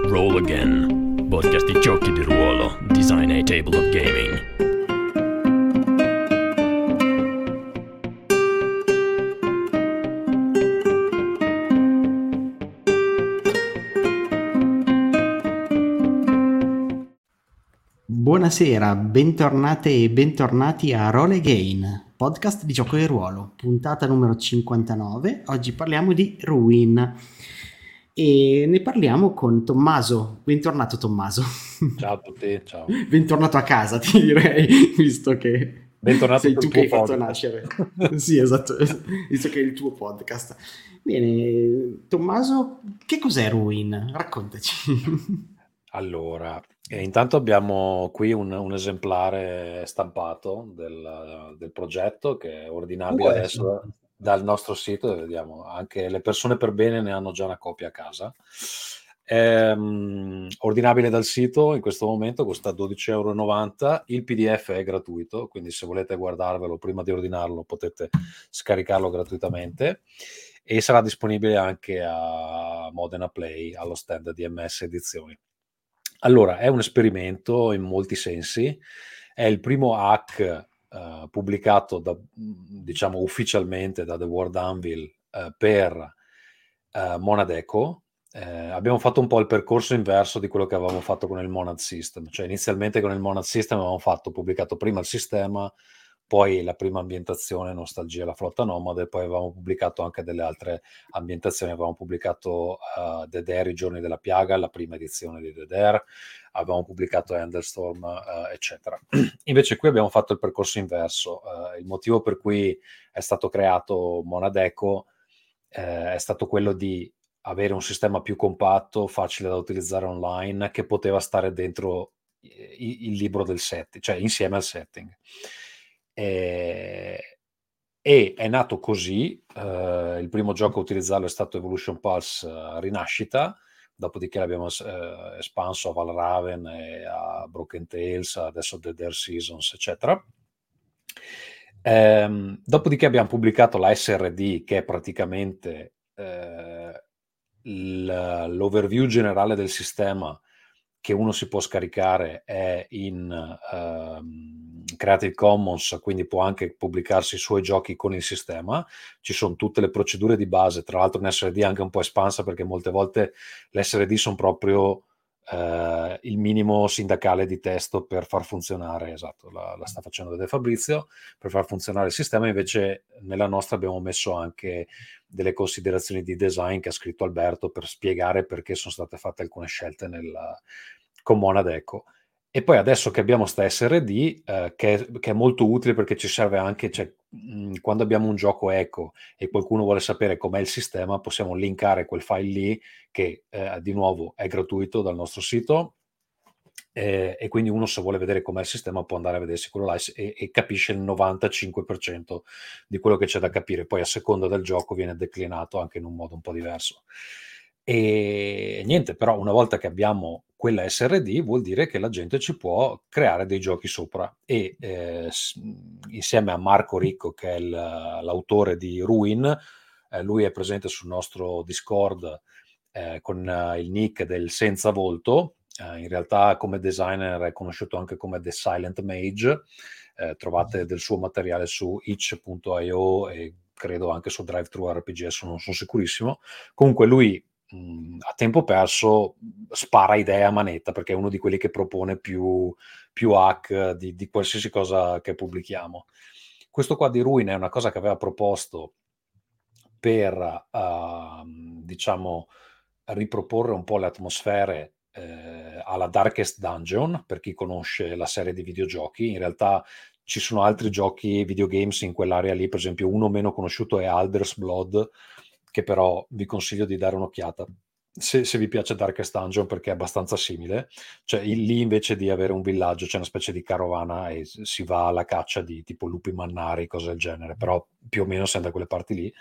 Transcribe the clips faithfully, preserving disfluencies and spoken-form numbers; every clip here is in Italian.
Roll Again, podcast di giochi di ruolo, design e tabletop gaming. Buonasera, bentornate e bentornati a Roll Again, podcast di gioco di ruolo, puntata numero cinquantanove. Oggi parliamo di Ruin e ne parliamo con Tommaso. Bentornato Tommaso. Ciao a tutti, ciao. Bentornato a casa, ti direi, visto che bentornato sei tu che hai fatto podcast. nascere. Sì, esatto, visto che è il tuo podcast. Bene, Tommaso, che cos'è Ruin? Raccontaci. Allora, eh, intanto abbiamo qui un, un esemplare stampato del, del progetto che è ordinabile Oh, adesso dal nostro sito, e vediamo, anche le persone per bene ne hanno già una copia a casa. È um, ordinabile dal sito, in questo momento costa dodici e novanta euro, il P D F è gratuito, quindi se volete guardarvelo prima di ordinarlo potete scaricarlo gratuitamente. E sarà disponibile anche a Modena Play, allo stand di M S Edizioni. Allora, è un esperimento in molti sensi, è il primo hack uh, pubblicato da, diciamo ufficialmente da The World Anvil uh, per uh, Monad Echo. Eh, abbiamo fatto un po' il percorso inverso di quello che avevamo fatto con il Monad System, cioè inizialmente con il Monad System avevamo fatto, pubblicato prima il sistema, poi la prima ambientazione, Nostalgia, la flotta nomade, poi avevamo pubblicato anche delle altre ambientazioni, avevamo pubblicato uh, The Dare, i giorni della piaga, la prima edizione di The Dare, avevamo pubblicato Enderstorm, uh, eccetera. Invece qui abbiamo fatto il percorso inverso, uh, il motivo per cui è stato creato Monad Echo eh, è stato quello di avere un sistema più compatto, facile da utilizzare online, che poteva stare dentro il, il libro del setting, cioè insieme al setting. E, e è nato così, eh, il primo gioco a utilizzarlo è stato Evolution Pulse uh, Rinascita, dopodiché l'abbiamo eh, espanso a Valraven e a Broken Tales, adesso The Dare Seasons, eccetera. Ehm, dopodiché abbiamo pubblicato la S R D, che è praticamente eh, l'overview generale del sistema, che uno si può scaricare, è in uh, Creative Commons, quindi può anche pubblicarsi i suoi giochi con il sistema. Ci sono tutte le procedure di base, tra l'altro un S R D anche un po' espansa, perché molte volte le S R D sono proprio uh, il minimo sindacale di testo per far funzionare, esatto, la, la sta facendo vedere Fabrizio, per far funzionare il sistema. Invece nella nostra abbiamo messo anche delle considerazioni di design che ha scritto Alberto per spiegare perché sono state fatte alcune scelte nel, con Monad Echo. E poi adesso che abbiamo sta S R D eh, che, che è molto utile, perché ci serve anche, cioè, mh, quando abbiamo un gioco Echo e qualcuno vuole sapere com'è il sistema, possiamo linkare quel file lì, che eh, di nuovo è gratuito dal nostro sito, eh, e quindi uno, se vuole vedere com'è il sistema, può andare a vedersi quello là e, e capisce il novantacinque per cento di quello che c'è da capire. Poi a seconda del gioco viene declinato anche in un modo un po' diverso. E niente, però una volta che abbiamo quella S R D vuol dire che la gente ci può creare dei giochi sopra, e eh, insieme a Marco Ricco, che è il, l'autore di Ruin, eh, lui è presente sul nostro Discord eh, con uh, il nick del Senza Volto. Uh, in realtà come designer è conosciuto anche come The Silent Mage. Eh, trovate del suo materiale su itch punto io e credo anche su DriveThruRPG, adesso non sono sicurissimo. Comunque lui mh, a tempo perso spara idee a manetta, perché è uno di quelli che propone più, più hack di, di qualsiasi cosa che pubblichiamo. Questo qua di Ruin è una cosa che aveva proposto per uh, diciamo riproporre un po' le atmosfere eh, alla Darkest Dungeon, per chi conosce la serie di videogiochi. In realtà ci sono altri giochi videogames in quell'area lì, per esempio uno meno conosciuto è Alder's Blood, che però vi consiglio di dare un'occhiata se, se vi piace Darkest Dungeon, perché è abbastanza simile. Cioè lì, invece di avere un villaggio, c'è una specie di carovana e si va alla caccia di tipo lupi mannari, cose del genere, però più o meno siamo da quelle parti lì.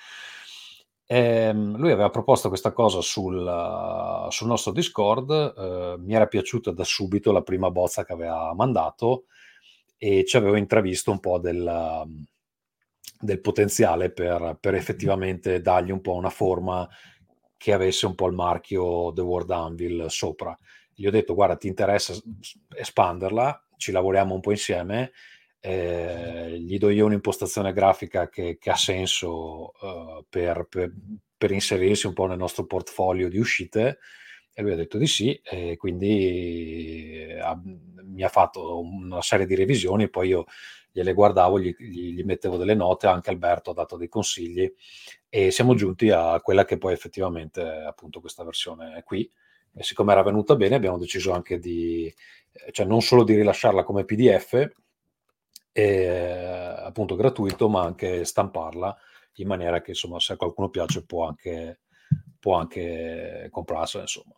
E lui aveva proposto questa cosa sul, uh, sul nostro Discord, uh, mi era piaciuta da subito la prima bozza che aveva mandato, e ci avevo intravisto un po' del, uh, del potenziale per, per effettivamente dargli un po' una forma che avesse un po' il marchio The World Anvil sopra. Gli ho detto: guarda, ti interessa espanderla, ci lavoriamo un po' insieme, eh, gli do io un'impostazione grafica che, che ha senso uh, per, per, per inserirsi un po' nel nostro portfolio di uscite, e lui ha detto di sì, e quindi ha, mi ha fatto una serie di revisioni, e poi io gliele guardavo, gli, gli, gli mettevo delle note, anche Alberto ha dato dei consigli, e siamo giunti a quella che poi effettivamente è appunto questa versione qui. E siccome era venuta bene, abbiamo deciso anche di, cioè non solo di rilasciarla come P D F, eh, appunto gratuito, ma anche stamparla, in maniera che insomma se a qualcuno piace può anche, può anche comprarsela, insomma.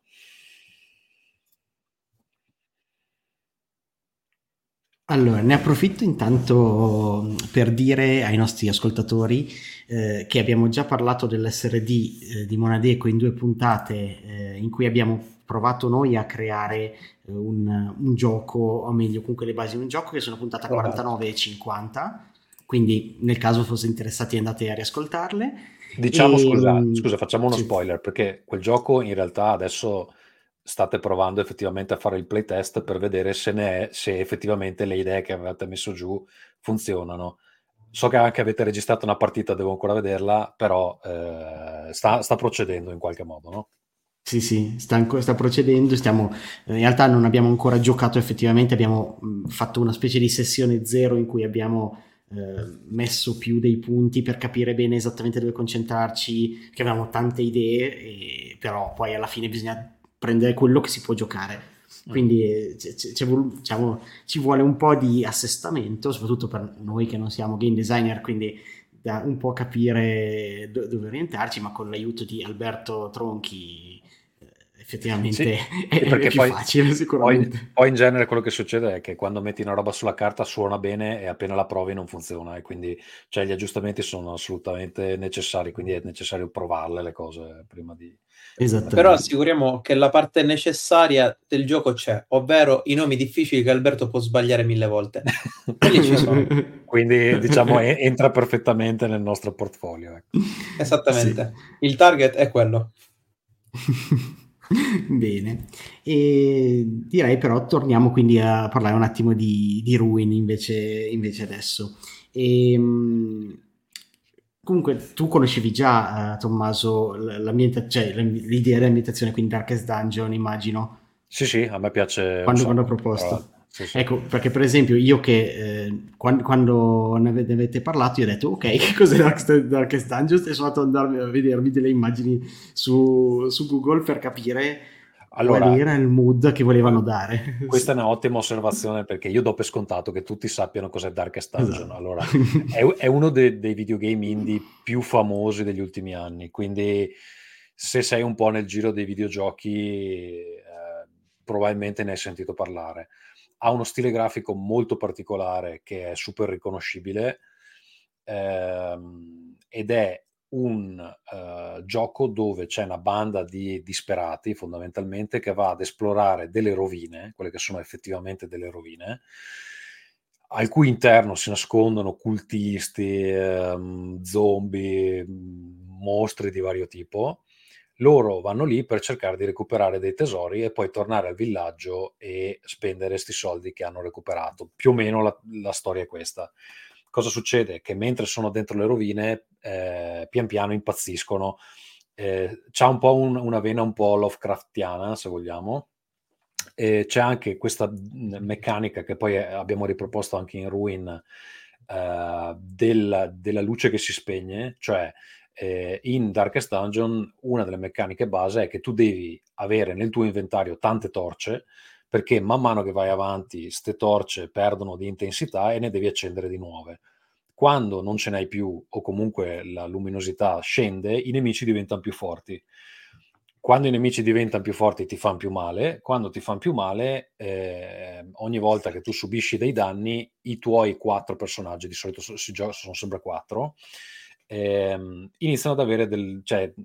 Allora, ne approfitto intanto per dire ai nostri ascoltatori eh, che abbiamo già parlato dell'S R D eh, di Monadeco in due puntate eh, in cui abbiamo provato noi a creare eh, un, un gioco, o meglio comunque le basi di un gioco, che sono puntata quarantanove e cinquanta, quindi nel caso foste interessati andate a riascoltarle. Diciamo, E, scusa, scusa, facciamo uno sì. spoiler, perché quel gioco in realtà adesso state provando effettivamente a fare il playtest per vedere se, ne è, se effettivamente le idee che avete messo giù funzionano. So che anche avete registrato una partita, devo ancora vederla, però eh, sta, sta procedendo in qualche modo, no? Sì, sì, sta, sta procedendo, stiamo, in realtà non abbiamo ancora giocato effettivamente, abbiamo mh, fatto una specie di sessione zero in cui abbiamo eh, messo più dei punti per capire bene esattamente dove concentrarci, che avevamo tante idee, e, però poi alla fine bisogna prendere quello che si può giocare. Quindi eh, c- c- c'è volu- diciamo, ci vuole un po' di assestamento, soprattutto per noi che non siamo game designer, quindi da un po' capire do- dove orientarci, ma con l'aiuto di Alberto Tronchi effettivamente Sì, è, sì, è perché più poi, facile poi, sicuramente. poi in genere quello che succede è che quando metti una roba sulla carta suona bene e appena la provi non funziona, e quindi cioè, gli aggiustamenti sono assolutamente necessari, quindi è necessario provarle le cose prima di... prima di- Però Esattamente. assicuriamo che la parte necessaria del gioco c'è, ovvero i nomi difficili che Alberto può sbagliare mille volte. Quelli ci sono. Quindi diciamo e- entra perfettamente nel nostro portfolio. Ecco. Esattamente. Sì. Il target è quello. Bene, e direi però torniamo quindi a parlare un attimo di, di Ruin invece, invece adesso. E, mh, comunque tu conoscevi già, eh, Tommaso, l- l'ambienta- cioè, l- l'idea dell'ambientazione, quindi Darkest Dungeon, immagino, Sì, sì, a me piace un quando, quando ho sacco, tra proposto. l'altro. Sì, sì. Ecco, perché per esempio io che eh, quan- quando ne ave- ne avete parlato, io ho detto ok, che cos'è Darkest, Darkest Dungeon? E sono andato ad andarmi a vedermi delle immagini su, su Google per capire qual Allora, era il mood che volevano que- dare. questa è un'ottima osservazione, perché io do per scontato che tutti sappiano cos'è Darkest Dungeon. Esatto. Allora, è, è uno de- dei videogame indie più famosi degli ultimi anni, quindi se sei un po' nel giro dei videogiochi, eh, probabilmente ne hai sentito parlare. Ha uno stile grafico molto particolare che è super riconoscibile, ehm, ed è un uh, gioco dove c'è una banda di disperati fondamentalmente che va ad esplorare delle rovine, quelle che sono effettivamente delle rovine, al cui interno si nascondono cultisti, ehm, zombie, mostri di vario tipo. Loro vanno lì per cercare di recuperare dei tesori e poi tornare al villaggio e spendere sti soldi che hanno recuperato. Più o meno la, la storia è questa. Cosa succede? Che mentre sono dentro le rovine, eh, pian piano impazziscono. Eh, c'ha un po' un, una vena un po' Lovecraftiana, se vogliamo. E c'è anche questa meccanica che poi abbiamo riproposto anche in Ruin, eh, della, della luce che si spegne, cioè eh, in Darkest Dungeon una delle meccaniche base è che tu devi avere nel tuo inventario tante torce, perché man mano che vai avanti ste torce perdono di intensità e ne devi accendere di nuove. Quando non ce n'hai più, o comunque la luminosità scende, i nemici diventano più forti. Quando i nemici diventano più forti ti fanno più male. Quando ti fanno più male, eh, ogni volta che tu subisci dei danni, i tuoi quattro personaggi, di solito si gioca, sono sempre quattro, ehm, iniziano ad avere del, cioè,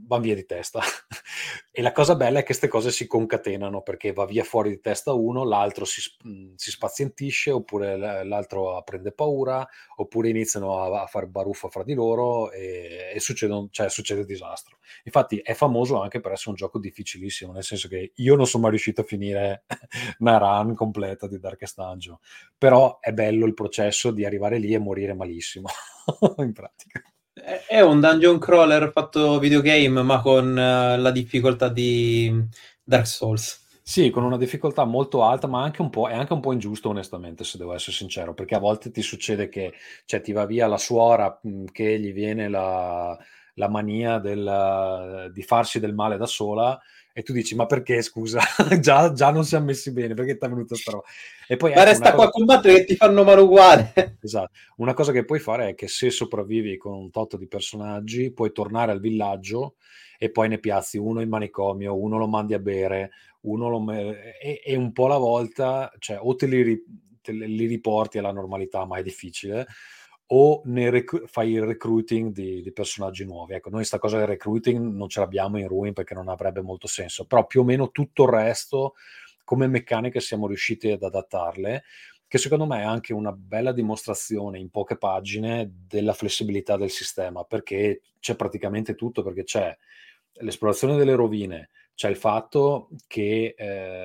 van via di testa. E la cosa bella è che queste cose si concatenano, perché va via fuori di testa uno, l'altro si, si spazientisce, oppure l'altro prende paura, oppure iniziano a, a fare baruffa fra di loro e, e succede, cioè, succede disastro. Infatti è famoso anche per essere un gioco difficilissimo, nel senso che io non sono mai riuscito a finire una run completa di Darkest Dungeon, però è bello il processo di arrivare lì e morire malissimo in pratica. È un dungeon crawler fatto videogame, ma con uh, la difficoltà di Dark Souls. Sì, con una difficoltà molto alta, ma anche un po', è anche un po' ingiusto, onestamente, se devo essere sincero, perché a volte ti succede che, cioè, ti va via la suora, mh, che gli viene la, la mania del, di farsi del male da sola, e tu dici, ma perché, scusa? già, già non siamo messi bene, perché ti è venuta sta roba? E poi, ma ecco, resta qua cosa... a combattere che ti fanno male uguale. Esatto. Una cosa che puoi fare è che se sopravvivi con un tot di personaggi, puoi tornare al villaggio e poi ne piazzi uno in manicomio, uno lo mandi a bere, uno lo me... e, e un po' alla volta, cioè o te li, ri... te li riporti alla normalità, ma è difficile, o ne rec- fai il recruiting di, di personaggi nuovi. Ecco, noi sta cosa del recruiting non ce l'abbiamo in Ruin perché non avrebbe molto senso, però più o meno tutto il resto, come meccaniche, siamo riusciti ad adattarle, che secondo me è anche una bella dimostrazione in poche pagine della flessibilità del sistema, perché c'è praticamente tutto, perché c'è l'esplorazione delle rovine, c'è il fatto che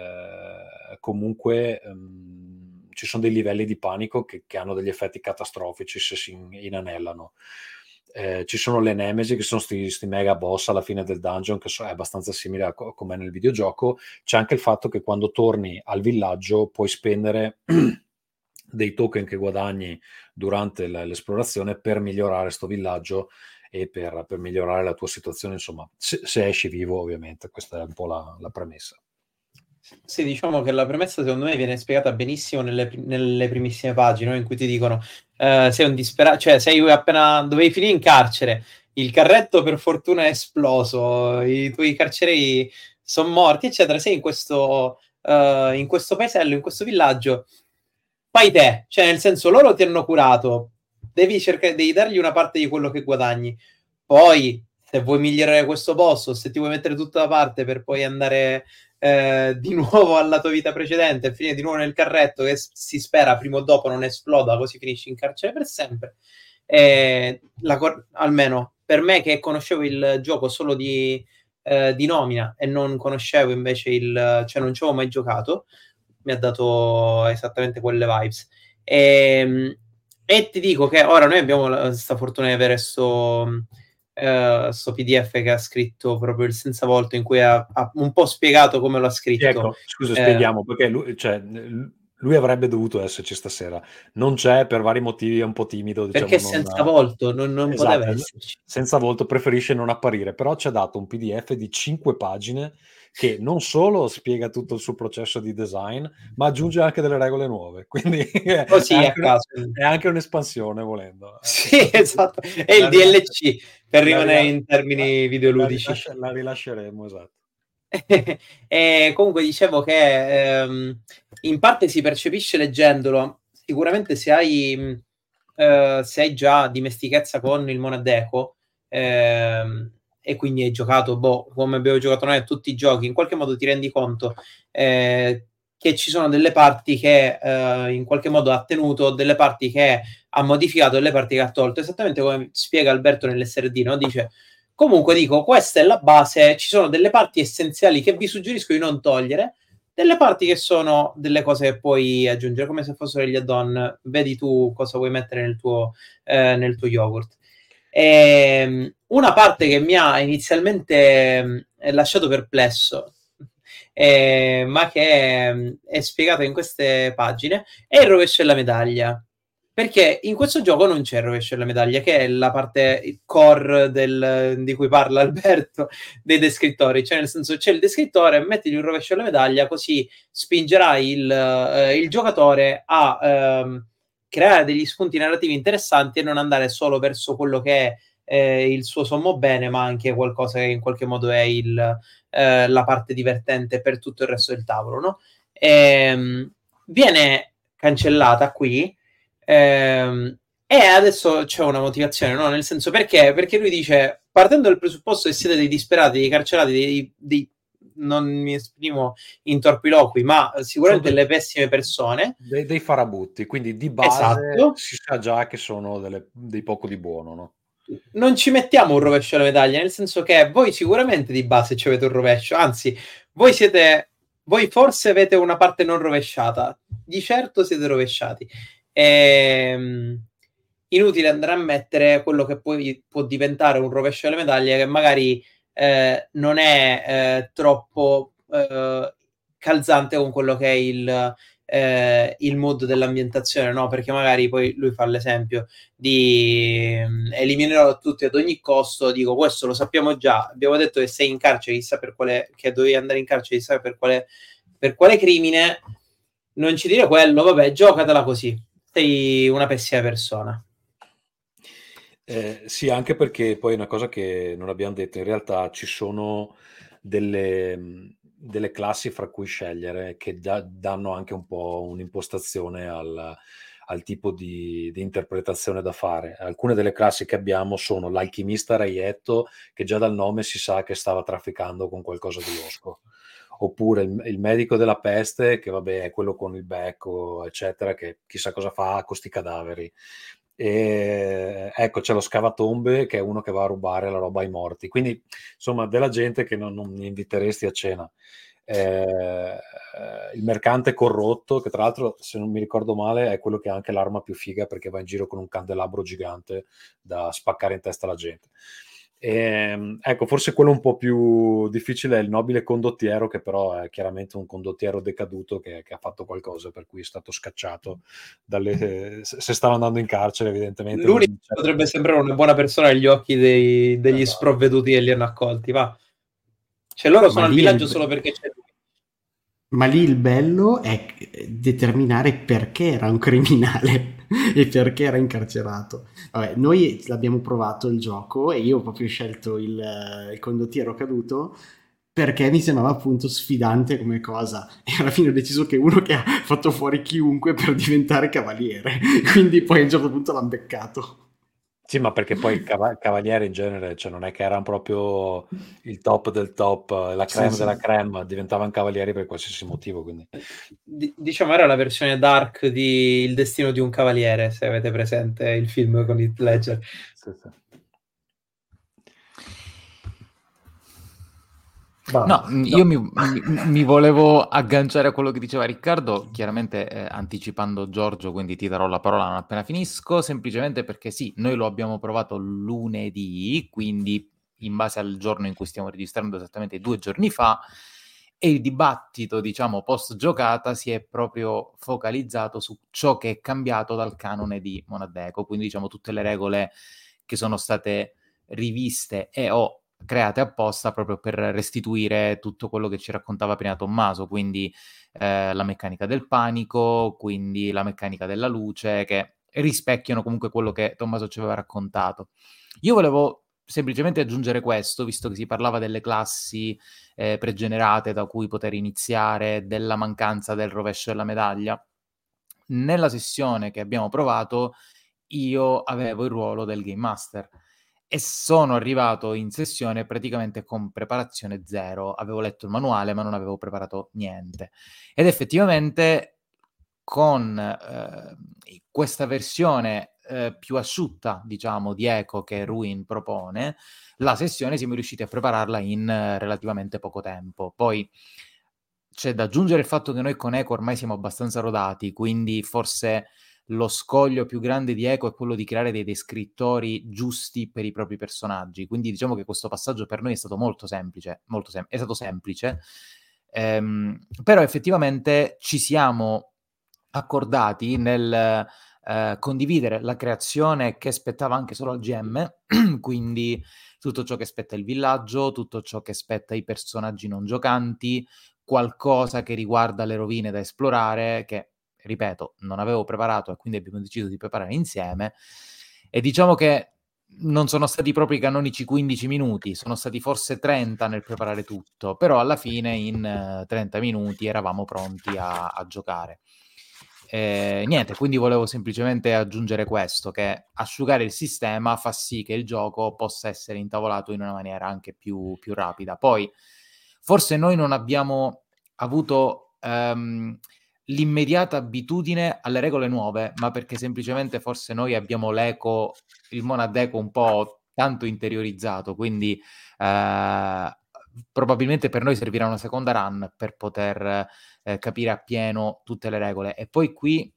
eh, comunque ehm, ci sono dei livelli di panico che, che hanno degli effetti catastrofici se si inanellano. Eh, ci sono le nemesi, che sono questi mega boss alla fine del dungeon, che so, è abbastanza simile a co- come nel videogioco. C'è anche il fatto che quando torni al villaggio puoi spendere dei token che guadagni durante l'esplorazione per migliorare sto villaggio e per, per migliorare la tua situazione, insomma, se, se esci vivo, ovviamente. Questa è un po' la, la premessa. Sì, diciamo che la premessa secondo me viene spiegata benissimo nelle, nelle primissime pagine, no? In cui ti dicono eh, sei un disperato, cioè sei appena dovevi finire in carcere, il carretto per fortuna è esploso, i tuoi carcerei sono morti, eccetera. Sei in questo, uh, in questo paesello, in questo villaggio, fai te, cioè nel senso loro ti hanno curato, devi cercare, devi dargli una parte di quello che guadagni, poi se vuoi migliorare questo posto, se ti vuoi mettere tutta da parte per poi andare eh, di nuovo alla tua vita precedente e finire di nuovo nel carretto che si spera prima o dopo non esploda, così finisci in carcere per sempre, eh, la cor- almeno per me che conoscevo il gioco solo di, eh, di nomina e non conoscevo invece il, cioè non ci avevo mai giocato, mi ha dato esattamente quelle vibes. E, e ti dico che ora noi abbiamo questa fortuna di avere sto, uh, sto P D F che ha scritto proprio il senza volto, in cui ha, ha un po' spiegato come lo ha scritto. Ecco, scusa, eh, spieghiamo, perché lui, cioè, lui avrebbe dovuto esserci stasera, non c'è per vari motivi, è un po' timido, diciamo, perché non... senza volto non, non esatto, poteva esserci. Senza volto preferisce non apparire, però ci ha dato un P D F di cinque pagine che non solo spiega tutto il suo processo di design, ma aggiunge anche delle regole nuove, quindi Così è, a anche, caso. è anche un'espansione, volendo. Sì, esatto, è il D L C per rimanere in termini videoludici. La, rilascia, la rilasceremo, esatto. E comunque dicevo che ehm, in parte si percepisce leggendolo, sicuramente se hai, eh, se hai già dimestichezza con il Monadeco ehm, e quindi hai giocato, boh, come abbiamo giocato noi a tutti i giochi, in qualche modo ti rendi conto eh, che ci sono delle parti che eh, in qualche modo ha tenuto, delle parti che ha modificato, delle parti che ha tolto, esattamente come spiega Alberto nell'S R D, no? Dice: comunque dico, questa è la base, ci sono delle parti essenziali che vi suggerisco di non togliere, delle parti che sono delle cose che puoi aggiungere, come se fossero gli add-on, vedi tu cosa vuoi mettere nel tuo, eh, nel tuo yogurt. E, una parte che mi ha inizialmente eh, lasciato perplesso, eh, ma che eh, è spiegata in queste pagine, è il rovescio della medaglia. Perché in questo gioco non c'è il rovescio della medaglia, che è la parte core del, di cui parla Alberto, dei descrittori. Cioè, nel senso, c'è il descrittore, mettigli un rovescio della medaglia, così spingerai il, eh, il giocatore a ehm, creare degli spunti narrativi interessanti e non andare solo verso quello che è eh, il suo sommo bene, ma anche qualcosa che in qualche modo è il, eh, la parte divertente per tutto il resto del tavolo, no? E, viene cancellata qui. Ehm, e adesso c'è una motivazione, no? Nel senso, perché? Perché lui dice partendo dal presupposto che siete dei disperati, dei carcerati, dei, dei non mi esprimo in torpiloqui, ma sicuramente delle pessime persone, dei, dei farabutti, quindi di base esatto, si sa già che sono delle, dei poco di buono, no? Non ci mettiamo un rovescio alla medaglia, nel senso che voi sicuramente di base ci avete un rovescio, anzi, voi siete, voi forse avete una parte non rovesciata, di certo siete rovesciati. Ehm, inutile andare a mettere quello che poi può diventare un rovescio alle medaglie, che magari eh, non è eh, troppo eh, calzante con quello che è il, eh, il mood dell'ambientazione, no? Perché magari poi lui fa l'esempio di eh, eliminerò tutti ad ogni costo, dico questo lo sappiamo già, abbiamo detto che sei in carcere, chissà per quale, che dovevi andare in carcere, chissà per quale, per quale crimine, non ci dire quello, vabbè, giocatela così, sei una pessima persona. Eh, sì, anche perché poi una cosa che non abbiamo detto, in realtà ci sono delle, delle classi fra cui scegliere che da, danno anche un po' un'impostazione al, al tipo di, di interpretazione da fare. Alcune delle classi che abbiamo sono l'alchimista reietto, che già dal nome si sa che stava trafficando con qualcosa di losco, oppure il, il medico della peste, che vabbè è quello con il becco, eccetera, che chissà cosa fa con sti cadaveri. E ecco, c'è lo scavatombe, che è uno che va a rubare la roba ai morti, quindi insomma della gente che non, non inviteresti a cena. Eh, il mercante corrotto, che tra l'altro, se non mi ricordo male, è quello che ha anche l'arma più figa, perché va in giro con un candelabro gigante da spaccare in testa alla gente. E, ecco, forse quello un po' più difficile è il nobile condottiero, che però è chiaramente un condottiero decaduto che, che ha fatto qualcosa per cui è stato scacciato dalle, se stava andando in carcere, evidentemente. L'unico Non... potrebbe sembrare una buona persona agli occhi dei, degli sprovveduti che li hanno accolti, va. Cioè loro sono al villaggio il... solo perché c'è lui. Ma lì il bello è determinare perché era un criminale e perché era incarcerato. Vabbè, noi l'abbiamo provato il gioco e io ho proprio scelto il, il condottiero caduto perché mi sembrava appunto sfidante come cosa, e alla fine ho deciso che uno che ha fatto fuori chiunque per diventare cavaliere, quindi poi a un certo punto l'hanno beccato. Sì, ma perché poi il cav- cavaliere in genere, cioè non è che erano proprio il top del top, la creme Sì, sì. della creme, diventavano cavalieri per qualsiasi motivo, quindi... D- diciamo era la versione dark di Il destino di un cavaliere, se avete presente il film con Heath Ledger. Sì, sì. No, io mi, mi, mi volevo agganciare a quello che diceva Riccardo, chiaramente eh, anticipando Giorgio, quindi ti darò la parola non appena finisco, semplicemente perché sì, noi lo abbiamo provato lunedì, quindi in base al giorno in cui stiamo registrando, esattamente due giorni fa, e il dibattito, diciamo, post giocata si è proprio focalizzato su ciò che è cambiato dal canone di Monad Echo, quindi diciamo tutte le regole che sono state riviste e o create apposta proprio per restituire tutto quello che ci raccontava prima Tommaso, quindi eh, la meccanica del panico, quindi la meccanica della luce, che rispecchiano comunque quello che Tommaso ci aveva raccontato. Io volevo semplicemente aggiungere questo, visto che si parlava delle classi eh, pregenerate da cui poter iniziare, della mancanza del rovescio della medaglia. Nella sessione che abbiamo provato io avevo il ruolo del Game Master e sono arrivato in sessione praticamente con preparazione zero. Avevo letto il manuale ma non avevo preparato niente. Ed effettivamente con eh, questa versione eh, più asciutta, diciamo, di Echo che Ruin propone, la sessione siamo riusciti a prepararla in eh, relativamente poco tempo. Poi c'è da aggiungere il fatto che noi con Echo ormai siamo abbastanza rodati, quindi forse lo scoglio più grande di Echo è quello di creare dei descrittori giusti per i propri personaggi, quindi diciamo che questo passaggio per noi è stato molto semplice, molto sem- è stato semplice, ehm, però effettivamente ci siamo accordati nel eh, condividere la creazione che spettava anche solo al G M, quindi tutto ciò che spetta il villaggio, tutto ciò che spetta i personaggi non giocanti, qualcosa che riguarda le rovine da esplorare, che ripeto, non avevo preparato e quindi abbiamo deciso di preparare insieme. E diciamo che non sono stati proprio i canonici quindici minuti, sono stati forse trenta nel preparare tutto, però alla fine in uh, trenta minuti eravamo pronti a, a giocare. eh, niente, quindi volevo semplicemente aggiungere questo, che asciugare il sistema fa sì che il gioco possa essere intavolato in una maniera anche più, più rapida. Poi forse noi non abbiamo avuto um, l'immediata abitudine alle regole nuove, ma perché semplicemente forse noi abbiamo l'eco, il Monad Eco un po' tanto interiorizzato, quindi uh, probabilmente per noi servirà una seconda run per poter eh, capire appieno tutte le regole. E poi qui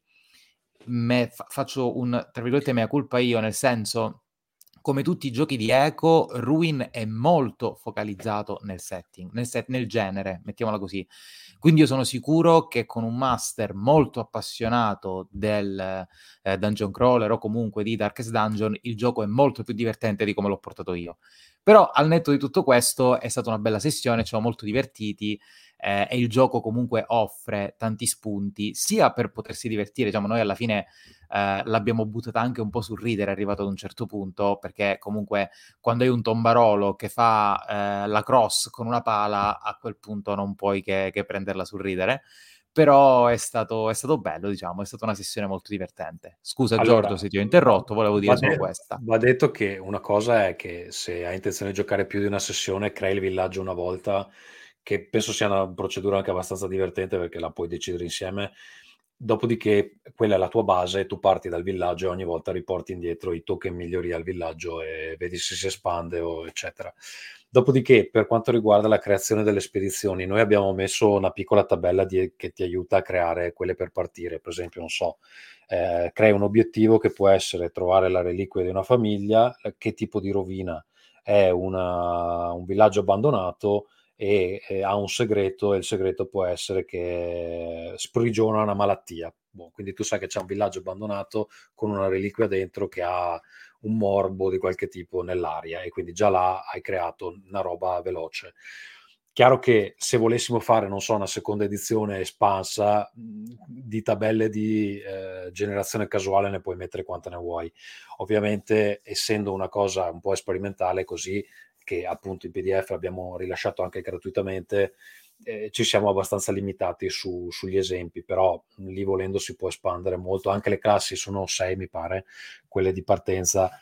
me, fa- faccio un, tra virgolette, mea culpa io, nel senso, come tutti i giochi di Eco, Ruin è molto focalizzato nel setting, nel, set, nel genere, mettiamola così. Quindi io sono sicuro che con un master molto appassionato del eh, dungeon crawler o comunque di Darkest Dungeon, il gioco è molto più divertente di come l'ho portato io. Però al netto di tutto questo è stata una bella sessione, ci siamo molto divertiti eh, e il gioco comunque offre tanti spunti, sia per potersi divertire, diciamo noi alla fine eh, l'abbiamo buttata anche un po' sul ridere arrivato ad un certo punto, perché comunque quando hai un tombarolo che fa eh, la cross con una pala, a quel punto non puoi che, che prenderla sul ridere. Però è stato, è stato bello, diciamo, è stata una sessione molto divertente. Scusa Allora, Giorgio se ti ho interrotto, volevo dire va, solo de- questa. va detto che una cosa è che se hai intenzione di giocare più di una sessione, crei il villaggio una volta, che penso sia una procedura anche abbastanza divertente perché la puoi decidere insieme. Dopodiché quella è la tua base, tu parti dal villaggio e ogni volta riporti indietro i token migliori al villaggio e vedi se si espande o eccetera. Dopodiché, per quanto riguarda la creazione delle spedizioni, noi abbiamo messo una piccola tabella di- che ti aiuta a creare quelle per partire. Per esempio, non so, eh, crei un obiettivo che può essere trovare la reliquia di una famiglia, eh, che tipo di rovina è una- un villaggio abbandonato e, e ha un segreto, e il segreto può essere che sprigiona una malattia. Boh, quindi tu sai che c'è un villaggio abbandonato con una reliquia dentro che ha un morbo di qualche tipo nell'aria e quindi già là hai creato una roba veloce. Chiaro che se volessimo fare, non so, una seconda edizione espansa mh, di tabelle di eh, generazione casuale ne puoi mettere quante ne vuoi. Ovviamente, essendo una cosa un po' sperimentale, così che appunto in P D F abbiamo rilasciato anche gratuitamente, eh, ci siamo abbastanza limitati su, sugli esempi, però lì volendo si può espandere molto. Anche le classi sono sei, mi pare, quelle di partenza,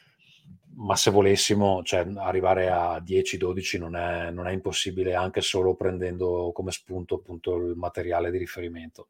ma se volessimo, cioè, arrivare a dieci dodici non è, non è impossibile, anche solo prendendo come spunto appunto il materiale di riferimento.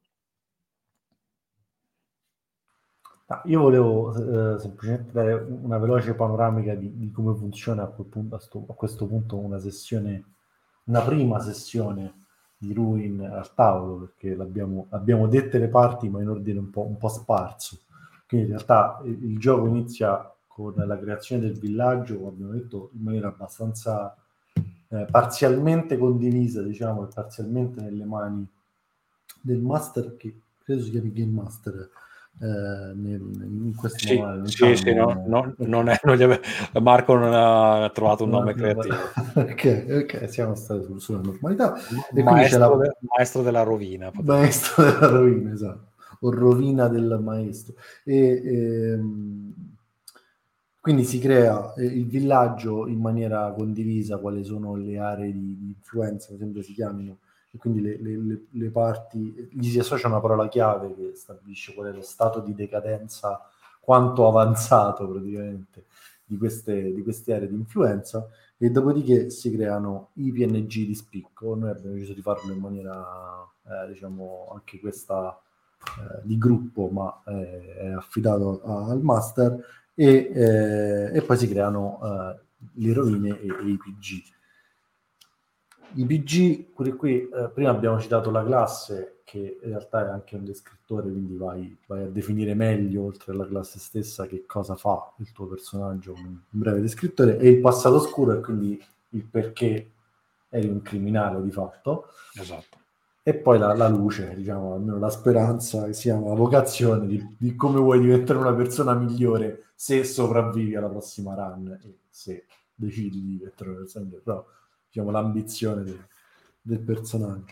No, io volevo eh, semplicemente dare una veloce panoramica di, di come funziona a, quel punto, a, sto, a questo punto una sessione, una prima sessione di Ruin al tavolo, perché l'abbiamo, abbiamo dette le parti ma in ordine un po', un po' sparso. Quindi in realtà il, il gioco inizia con la creazione del villaggio, come abbiamo detto, in maniera abbastanza eh, parzialmente condivisa, diciamo, e parzialmente nelle mani del master, che credo si chiami Game Master. Eh, nel, in questo sì, manuale sì, sì, no, no, non è, non gli ave... Marco non ha trovato un nome creativo. ok, ok, siamo stati su, sulla normalità. E Maestro, la... de, maestro della rovina. Maestro della rovina, esatto. O rovina del maestro. E, ehm, quindi si crea eh, il villaggio in maniera condivisa, quali sono le aree di, di influenza, mi sembra si chiamino, e quindi le, le, le parti, gli si associa una parola chiave che stabilisce qual è lo stato di decadenza, quanto avanzato praticamente di queste, di queste aree di influenza, e dopodiché si creano i P N G di spicco. Noi abbiamo deciso di farlo in maniera, eh, diciamo, anche questa eh, di gruppo, ma eh, è affidato a, al master, e, eh, e poi si creano eh, le rovine e, e i P G. I P G, qui, qui eh, prima abbiamo citato la classe, che in realtà è anche un descrittore, quindi vai, vai a definire meglio, oltre alla classe stessa, che cosa fa il tuo personaggio, un breve descrittore, e il passato oscuro, e quindi il perché eri un criminale di fatto. Esatto. E poi la, la luce, diciamo, almeno la speranza, che sia una vocazione di, di come vuoi diventare una persona migliore se sopravvivi alla prossima run e se decidi di diventare una persona migliore, però diciamo l'ambizione del, del personaggio.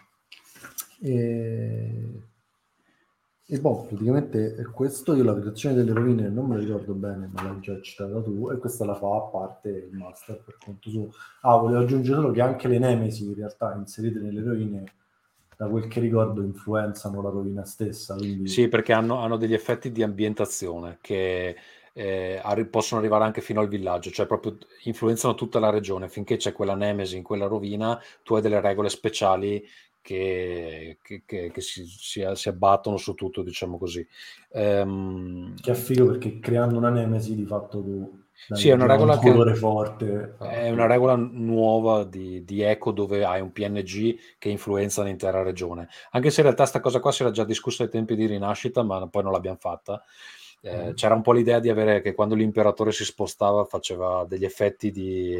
E, e boh, praticamente è questo. Io la creazione delle rovine non me la ricordo bene, ma l'hai già citata tu, e questa la fa a parte il master per conto suo. Ah, volevo aggiungere solo che anche le nemesi in realtà inserite nelle rovine da quel che ricordo influenzano la rovina stessa. Quindi... Sì, perché hanno, hanno degli effetti di ambientazione che eh, arri- possono arrivare anche fino al villaggio, cioè proprio influenzano tutta la regione. Finché c'è quella nemesi in quella rovina, tu hai delle regole speciali che, che, che, che si, si, si abbattono su tutto, diciamo così. Um, che è figo, perché creando una nemesi di fatto tu dai sì, è una già regola un colore che, forte. è una regola nuova di, di Eco, dove hai un P N G che influenza l'intera regione. Anche se in realtà sta cosa qua si era già discussa ai tempi di Rinascita, ma poi non l'abbiamo fatta. Eh, Mm. C'era un po' l'idea di avere che quando l'imperatore si spostava faceva degli effetti di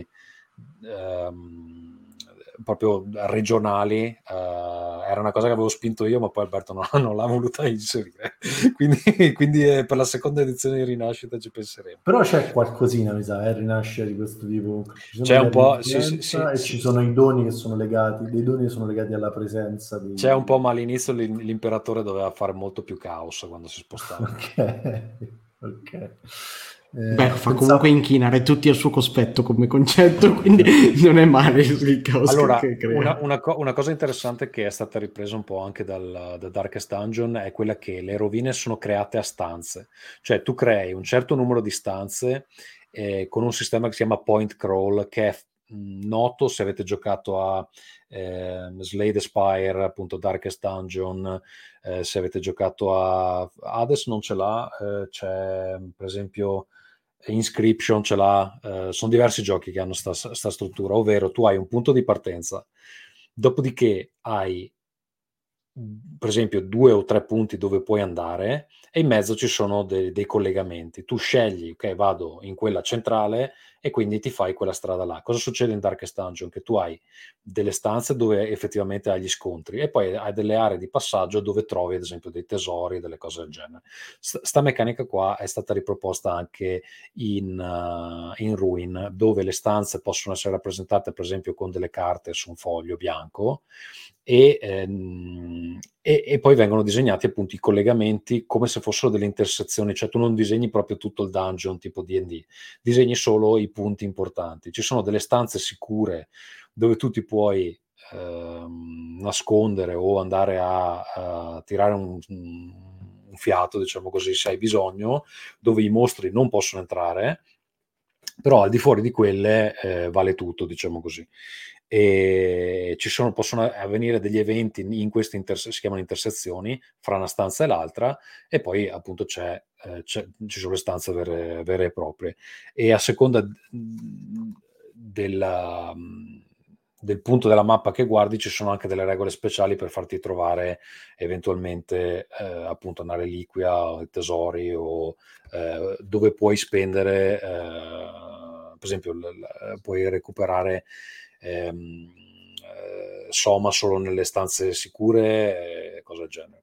ehm, proprio regionali. Eh, era una cosa che avevo spinto io, ma poi Alberto non, non l'ha voluta inserire. quindi quindi eh, per la seconda edizione di Rinascita ci penseremo. Però c'è qualcosina, mi sa, eh, rinascere di questo tipo. Ci sono C'è un le po', sì, sì, sì, e sì. ci sono i doni che sono legati, dei doni che sono legati alla presenza di... C'è un po', ma all'inizio l'im- l'imperatore doveva fare molto più caos quando si spostava. Ok, ok. Eh, Beh, fa pensavo... comunque inchinare tutti al suo cospetto come concetto, quindi non è male il caos Allora, che crea. una, una co- una cosa interessante che è stata ripresa un po' anche dal, da Darkest Dungeon è quella che le rovine sono create a stanze. Cioè tu crei un certo numero di stanze eh, con un sistema che si chiama point crawl, che è mh, noto se avete giocato a eh, Slay the Spire, appunto Darkest Dungeon, eh, se avete giocato a Hades non ce l'ha, eh, c'è per esempio Inscription ce l'ha, eh, sono diversi giochi che hanno sta, sta struttura, ovvero tu hai un punto di partenza, dopodiché hai per esempio due o tre punti dove puoi andare e in mezzo ci sono de- dei collegamenti. Tu scegli, ok, vado in quella centrale e quindi ti fai quella strada là. Cosa succede in Darkest Dungeon? Che tu hai delle stanze dove effettivamente hai gli scontri e poi hai delle aree di passaggio dove trovi ad esempio dei tesori, delle cose del genere. St- sta meccanica qua è stata riproposta anche in, uh, in Ruin, dove le stanze possono essere rappresentate per esempio con delle carte su un foglio bianco e, ehm, e, e poi vengono disegnati appunto i collegamenti come se fossero delle intersezioni, cioè tu non disegni proprio tutto il dungeon tipo D and D, disegni solo i punti importanti. Ci sono delle stanze sicure dove tu ti puoi ehm, nascondere o andare a, a tirare un, un fiato, diciamo così, se hai bisogno, dove i mostri non possono entrare, però al di fuori di quelle eh, vale tutto, diciamo così. E ci sono, possono avvenire degli eventi in queste interse- si chiamano intersezioni fra una stanza e l'altra, e poi appunto c'è, eh, c'è- ci sono le stanze vere, vere e proprie, e a seconda d- della, del punto della mappa che guardi ci sono anche delle regole speciali per farti trovare eventualmente eh, appunto una reliquia, tesori o eh, dove puoi spendere eh, per esempio l- l- puoi recuperare ehm, eh, Soma solo nelle stanze sicure e cose del genere.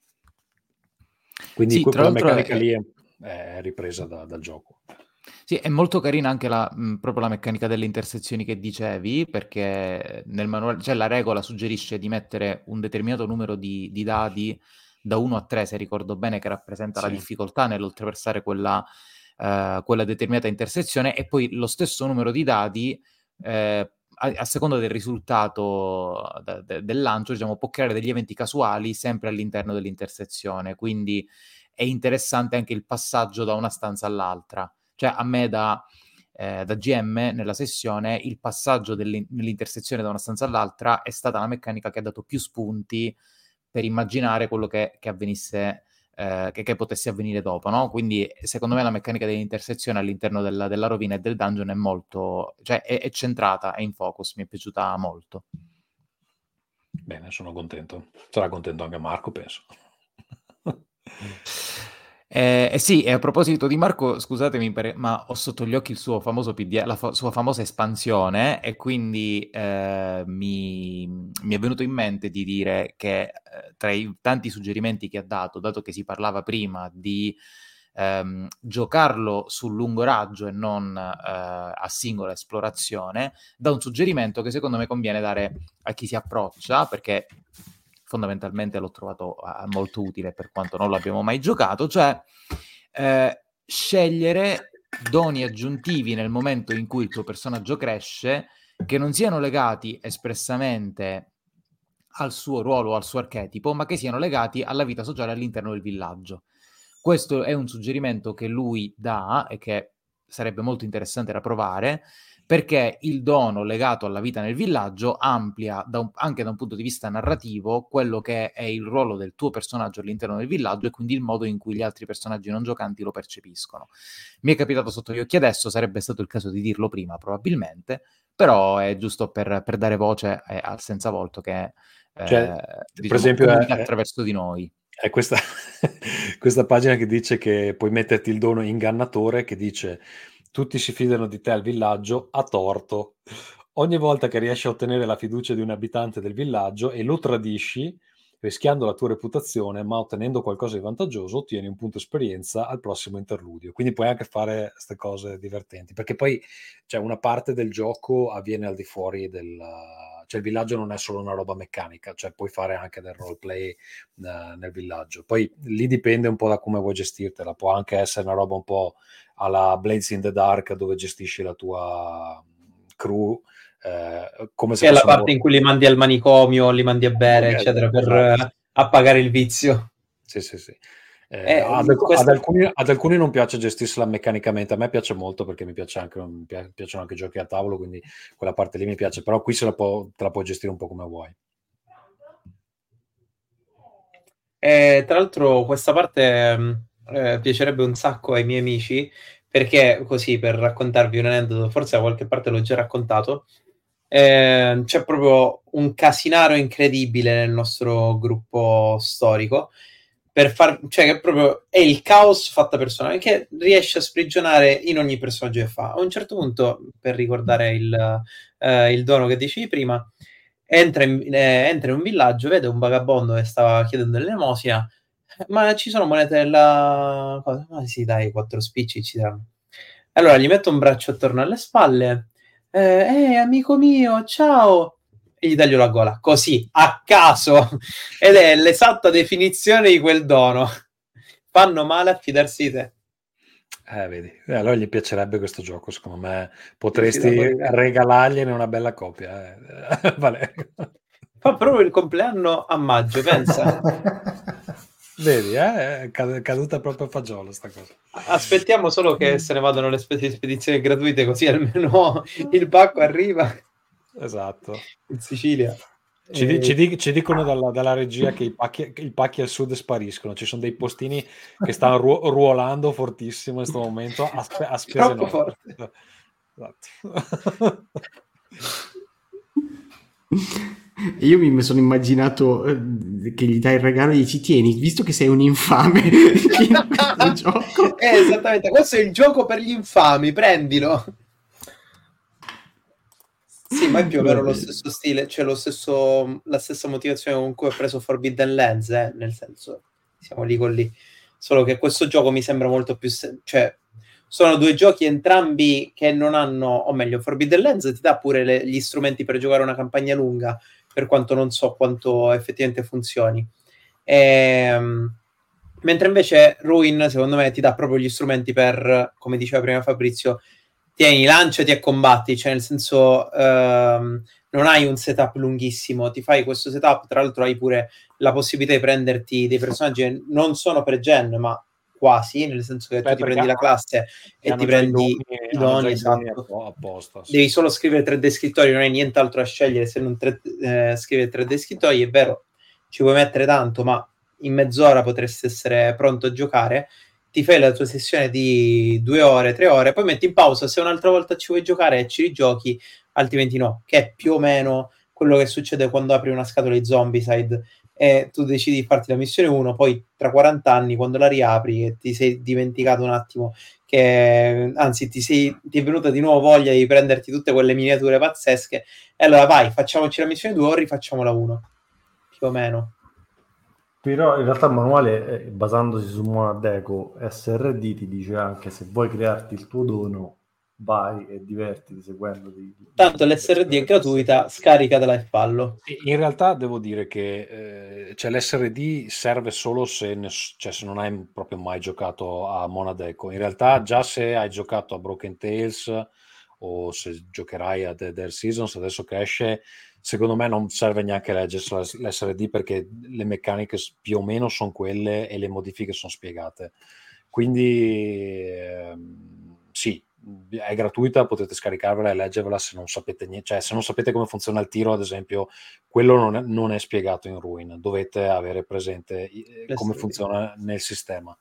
Quindi Sì, que- tra quella l'altro meccanica è, lì è, è ripresa da- dal gioco. sì, è molto carina anche la, mh, proprio la meccanica delle intersezioni che dicevi, perché nel manuale, cioè la regola suggerisce di mettere un determinato numero di, di dadi da uno a tre, se ricordo bene, che rappresenta la Sì. difficoltà nell'oltrepassare quella, eh, quella determinata intersezione, e poi lo stesso numero di dadi, eh, a, a seconda del risultato da- de- del lancio, diciamo, può creare degli eventi casuali sempre all'interno dell'intersezione, quindi è interessante anche il passaggio da una stanza all'altra. Cioè a me da, eh, da G M nella sessione il passaggio nell'intersezione da una stanza all'altra è stata la meccanica che ha dato più spunti per immaginare quello che, che avvenisse, eh, che, che potesse avvenire dopo, no? Quindi secondo me la meccanica dell'intersezione all'interno della, della rovina e del dungeon è molto, cioè è, è centrata, è in focus, mi è piaciuta molto. Bene, sono contento. Sarà contento anche Marco, penso. Eh, eh sì, e a proposito di Marco, scusatemi, per- ma ho sotto gli occhi il suo famoso P D F, la fa- sua famosa espansione, e quindi eh, mi, mi è venuto in mente di dire che eh, tra i tanti suggerimenti che ha dato, dato che si parlava prima di ehm, giocarlo sul lungo raggio e non eh, a singola esplorazione, dà un suggerimento che secondo me conviene dare a chi si approccia, perché fondamentalmente l'ho trovato uh, molto utile per quanto non l'abbiamo mai giocato, cioè eh, scegliere doni aggiuntivi nel momento in cui il tuo personaggio cresce, che non siano legati espressamente al suo ruolo, al suo archetipo, ma che siano legati alla vita sociale all'interno del villaggio. Questo è un suggerimento che lui dà e che sarebbe molto interessante da provare, perché il dono legato alla vita nel villaggio amplia da un, anche da un punto di vista narrativo quello che è il ruolo del tuo personaggio all'interno del villaggio e quindi il modo in cui gli altri personaggi non giocanti lo percepiscono. Mi è capitato sotto gli occhi adesso, sarebbe stato il caso di dirlo prima probabilmente, però è giusto per, per dare voce eh, al senza volto che eh, Cioè, diciamo, per esempio, comunica è, attraverso di noi. È questa, questa pagina che dice che puoi metterti il dono ingannatore, che dice tutti si fidano di te al villaggio, a torto. Ogni volta che riesci a ottenere la fiducia di un abitante del villaggio e lo tradisci, rischiando la tua reputazione, ma ottenendo qualcosa di vantaggioso, ottieni un punto esperienza al prossimo interludio. Quindi puoi anche fare queste cose divertenti, perché poi cioè, una parte del gioco avviene al di fuori del... Cioè il villaggio non è solo una roba meccanica, cioè puoi fare anche del roleplay uh, nel villaggio. Poi lì dipende un po' da come vuoi gestirtela, può anche essere una roba un po' alla Blades in the Dark, dove gestisci la tua crew, eh, come se è la parte loro... in cui li mandi al manicomio, li mandi a bere, okay, eccetera, per esatto. uh, appagare il vizio. Sì, sì, sì. Eh, eh, ad, alc- questa... ad, alcuni, ad alcuni non piace gestirsela meccanicamente, a me piace molto perché mi piace anche, mi piacciono anche i giochi a tavolo, quindi quella parte lì mi piace, però qui se la può, te la puoi gestire un po' come vuoi. Eh, tra l'altro questa parte eh, piacerebbe un sacco ai miei amici, perché così, per raccontarvi un aneddoto, forse da qualche parte l'ho già raccontato, eh, c'è proprio un casinaro incredibile nel nostro gruppo storico, per far, cioè che proprio è il caos fatta persona, che riesce a sprigionare in ogni personaggio che fa. A un certo punto, per ricordare il, eh, il dono che dicevi prima, entra in, eh, entra in un villaggio, vede un vagabondo che stava chiedendo l'elemosina, ma ci sono monete della cosa? Ah, sì, dai, quattro spicci ci danno. Allora gli metto un braccio attorno alle spalle, eh, eh amico mio, ciao, e gli taglio la gola, così, a caso, ed è l'esatta definizione di quel dono. Fanno male a fidarsi di te. Eh, vedi, eh, allora gli piacerebbe questo gioco, secondo me potresti regalargliene una bella copia. Eh. Vale. Fa proprio il compleanno a maggio, pensa. Vedi, eh? È caduta proprio a fagiolo sta cosa. Aspettiamo solo che se ne vadano le spedizioni gratuite, così almeno il pacco arriva. Esatto. In Sicilia. Ci, e... ci, dic- ci dicono dalla, dalla regia che i pacchi, i pacchi al sud spariscono, ci sono dei postini che stanno ru- ruolando fortissimo in questo momento a, spe- a spese nostre. Esatto. Io mi sono immaginato eh, che gli dai il regalo e dici tieni, visto che sei un infame gioco. Eh, esattamente, questo è il gioco per gli infami, prendilo. Sì, ma è più o meno lo stesso stile, cioè lo stesso, la stessa motivazione con cui ho preso Forbidden Lands, eh? Nel senso, siamo lì con lì. Solo che questo gioco mi sembra molto più... Se- cioè, sono due giochi entrambi che non hanno... O meglio, Forbidden Lands ti dà pure le, gli strumenti per giocare una campagna lunga, per quanto non so quanto effettivamente funzioni. Ehm, mentre invece Ruin, secondo me, ti dà proprio gli strumenti per, come diceva prima Fabrizio, tieni, lanciati e combatti, cioè nel senso ehm, non hai un setup lunghissimo, ti fai questo setup, tra l'altro hai pure la possibilità di prenderti dei personaggi che non sono pre-gen, ma quasi, nel senso che Beh, tu ti prendi la classe e ti prendi i doni, i doni esatto. Apposta, sì. Devi solo scrivere tre descrittori, non hai nient'altro da scegliere se non tre, eh, scrivere tre descrittori, è vero, ci puoi mettere tanto, ma in mezz'ora potresti essere pronto a giocare. Ti fai la tua sessione di due ore, tre ore, poi metti in pausa se un'altra volta ci vuoi giocare e ci rigiochi, altrimenti no, che è più o meno quello che succede quando apri una scatola di Zombicide e tu decidi di farti la missione uno, poi tra quaranta anni quando la riapri e ti sei dimenticato un attimo che, anzi ti, sei, ti è venuta di nuovo voglia di prenderti tutte quelle miniature pazzesche e allora vai, facciamoci la missione due o rifacciamo la uno, più o meno. Però in realtà il manuale, eh, basandosi su Monadeco S R D, ti dice anche se vuoi crearti il tuo dono, vai e divertiti seguendo dei... Tanto l'S R D è gratuita, scaricatela e fallo. In realtà devo dire che eh, cioè l'S R D serve solo se, ne, cioè se non hai proprio mai giocato a Monadeco. In realtà già se hai giocato a Broken Tales o se giocherai a The Dead Seasons adesso che esce, secondo me non serve neanche leggere l'S R D perché le meccaniche più o meno sono quelle e le modifiche sono spiegate. Quindi ehm, sì, è gratuita, potete scaricarvela e leggervela se non sapete niente, cioè se non sapete come funziona il tiro, ad esempio, quello non è, non è spiegato in Ruin, dovete avere presente come funziona nel sistema.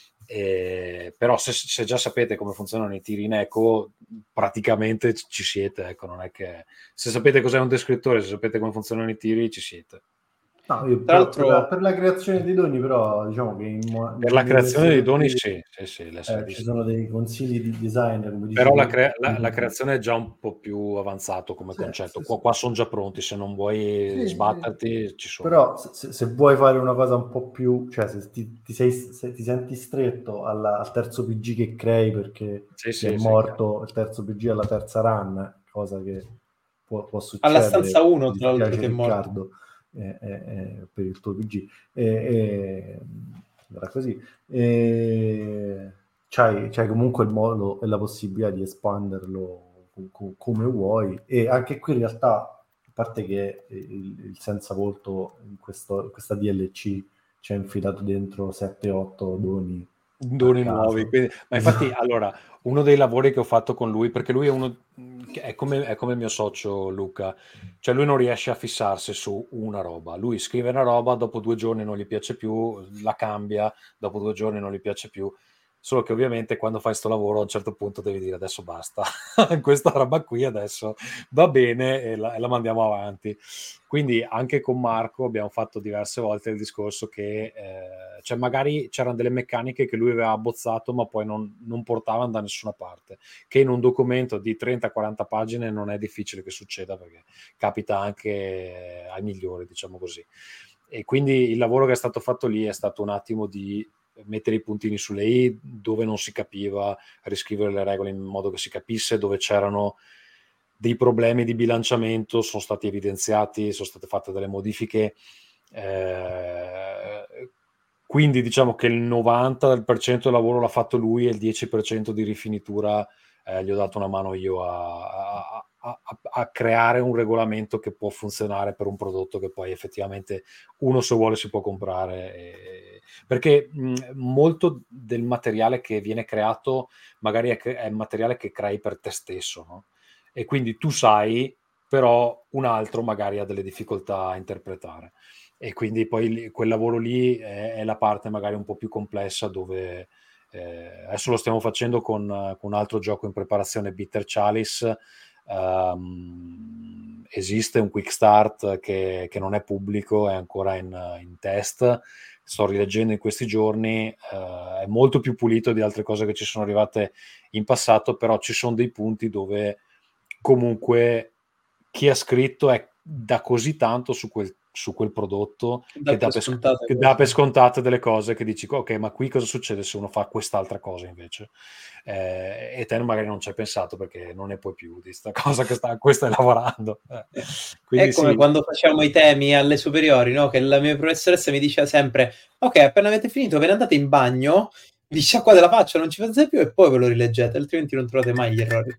Eh, però se, se già sapete come funzionano i tiri in eco, praticamente ci siete, ecco, non è che se sapete cos'è un descrittore, se sapete come funzionano i tiri, ci siete. No, io Tra per, l'altro, per, la, per la creazione dei doni, però, diciamo che in, per la creazione dei doni, S R D, sì, sì, sì, eh, ci sono dei consigli di design, come dici però tu. la, crea- la, la creazione è già un po' più avanzato come Sì, concetto. sì, Qua, sì. qua sono già pronti, se non vuoi Sì, sbatterti, ci sono. però se, se vuoi fare una cosa un po' più, cioè se ti, ti, sei, se ti senti stretto alla, al terzo P G che crei perché Sì, ti sì, è sì, morto il terzo P G alla terza run, cosa che può, può alla succedere, stanza uno, mi tra l'altro, dispiace ti è morto. Riccardo, eh, eh, eh, per il tuo P G. Eh, eh, era così. Eh, c'hai, c'hai comunque il modo e la possibilità di espanderlo co- co- come vuoi, e anche qui in realtà, a parte che il, il senza volto in, questo, in questa D L C ci ha infilato dentro sette otto doni doni a caso. nuovi, quindi, ma infatti allora uno dei lavori che ho fatto con lui, perché lui è uno che è come, è come il mio socio Luca, cioè lui non riesce a fissarsi su una roba, lui scrive una roba, dopo due giorni non gli piace più, la cambia, dopo due giorni non gli piace più, solo che ovviamente quando fai sto lavoro a un certo punto devi dire adesso basta, questa roba qui adesso va bene e la, e la mandiamo avanti. Quindi anche con Marco abbiamo fatto diverse volte il discorso che eh, cioè magari c'erano delle meccaniche che lui aveva abbozzato ma poi non, non portavano da nessuna parte, che in un documento di trenta quaranta pagine non è difficile che succeda perché capita anche ai migliori, diciamo così. E quindi il lavoro che è stato fatto lì è stato un attimo di mettere i puntini sulle i, dove non si capiva, riscrivere le regole in modo che si capisse, dove c'erano dei problemi di bilanciamento sono stati evidenziati, sono state fatte delle modifiche, eh, quindi diciamo che il novanta per cento del lavoro l'ha fatto lui e il dieci per cento di rifinitura eh, gli ho dato una mano io a, a, a, a creare un regolamento che può funzionare per un prodotto che poi effettivamente uno se vuole si può comprare, e, perché mh, molto del materiale che viene creato magari è, è materiale che crei per te stesso, no? E quindi tu sai, però un altro magari ha delle difficoltà a interpretare, e quindi poi quel lavoro lì è, è la parte magari un po' più complessa dove eh, adesso lo stiamo facendo con, con un altro gioco in preparazione, Bitter Chalice. Um, esiste un quick start che, che non è pubblico, è ancora in, in test, sto rileggendo in questi giorni, uh, è molto più pulito di altre cose che ci sono arrivate in passato, però ci sono dei punti dove comunque chi ha scritto è, dà così tanto su quel, su quel prodotto Da che dà, per, scontate che dà per scontate delle cose che dici ok, ma qui cosa succede se uno fa quest'altra cosa invece, eh, e te magari non ci hai pensato perché non ne puoi più di sta cosa che sta, questa stai lavorando, eh. Quindi è come sì. quando facciamo i temi alle superiori, no? Che la mia professoressa mi diceva sempre ok, appena avete finito ve ne andate in bagno, vi sciacquate la faccia, non ci pensate più e poi ve lo rileggete, altrimenti non trovate mai gli errori.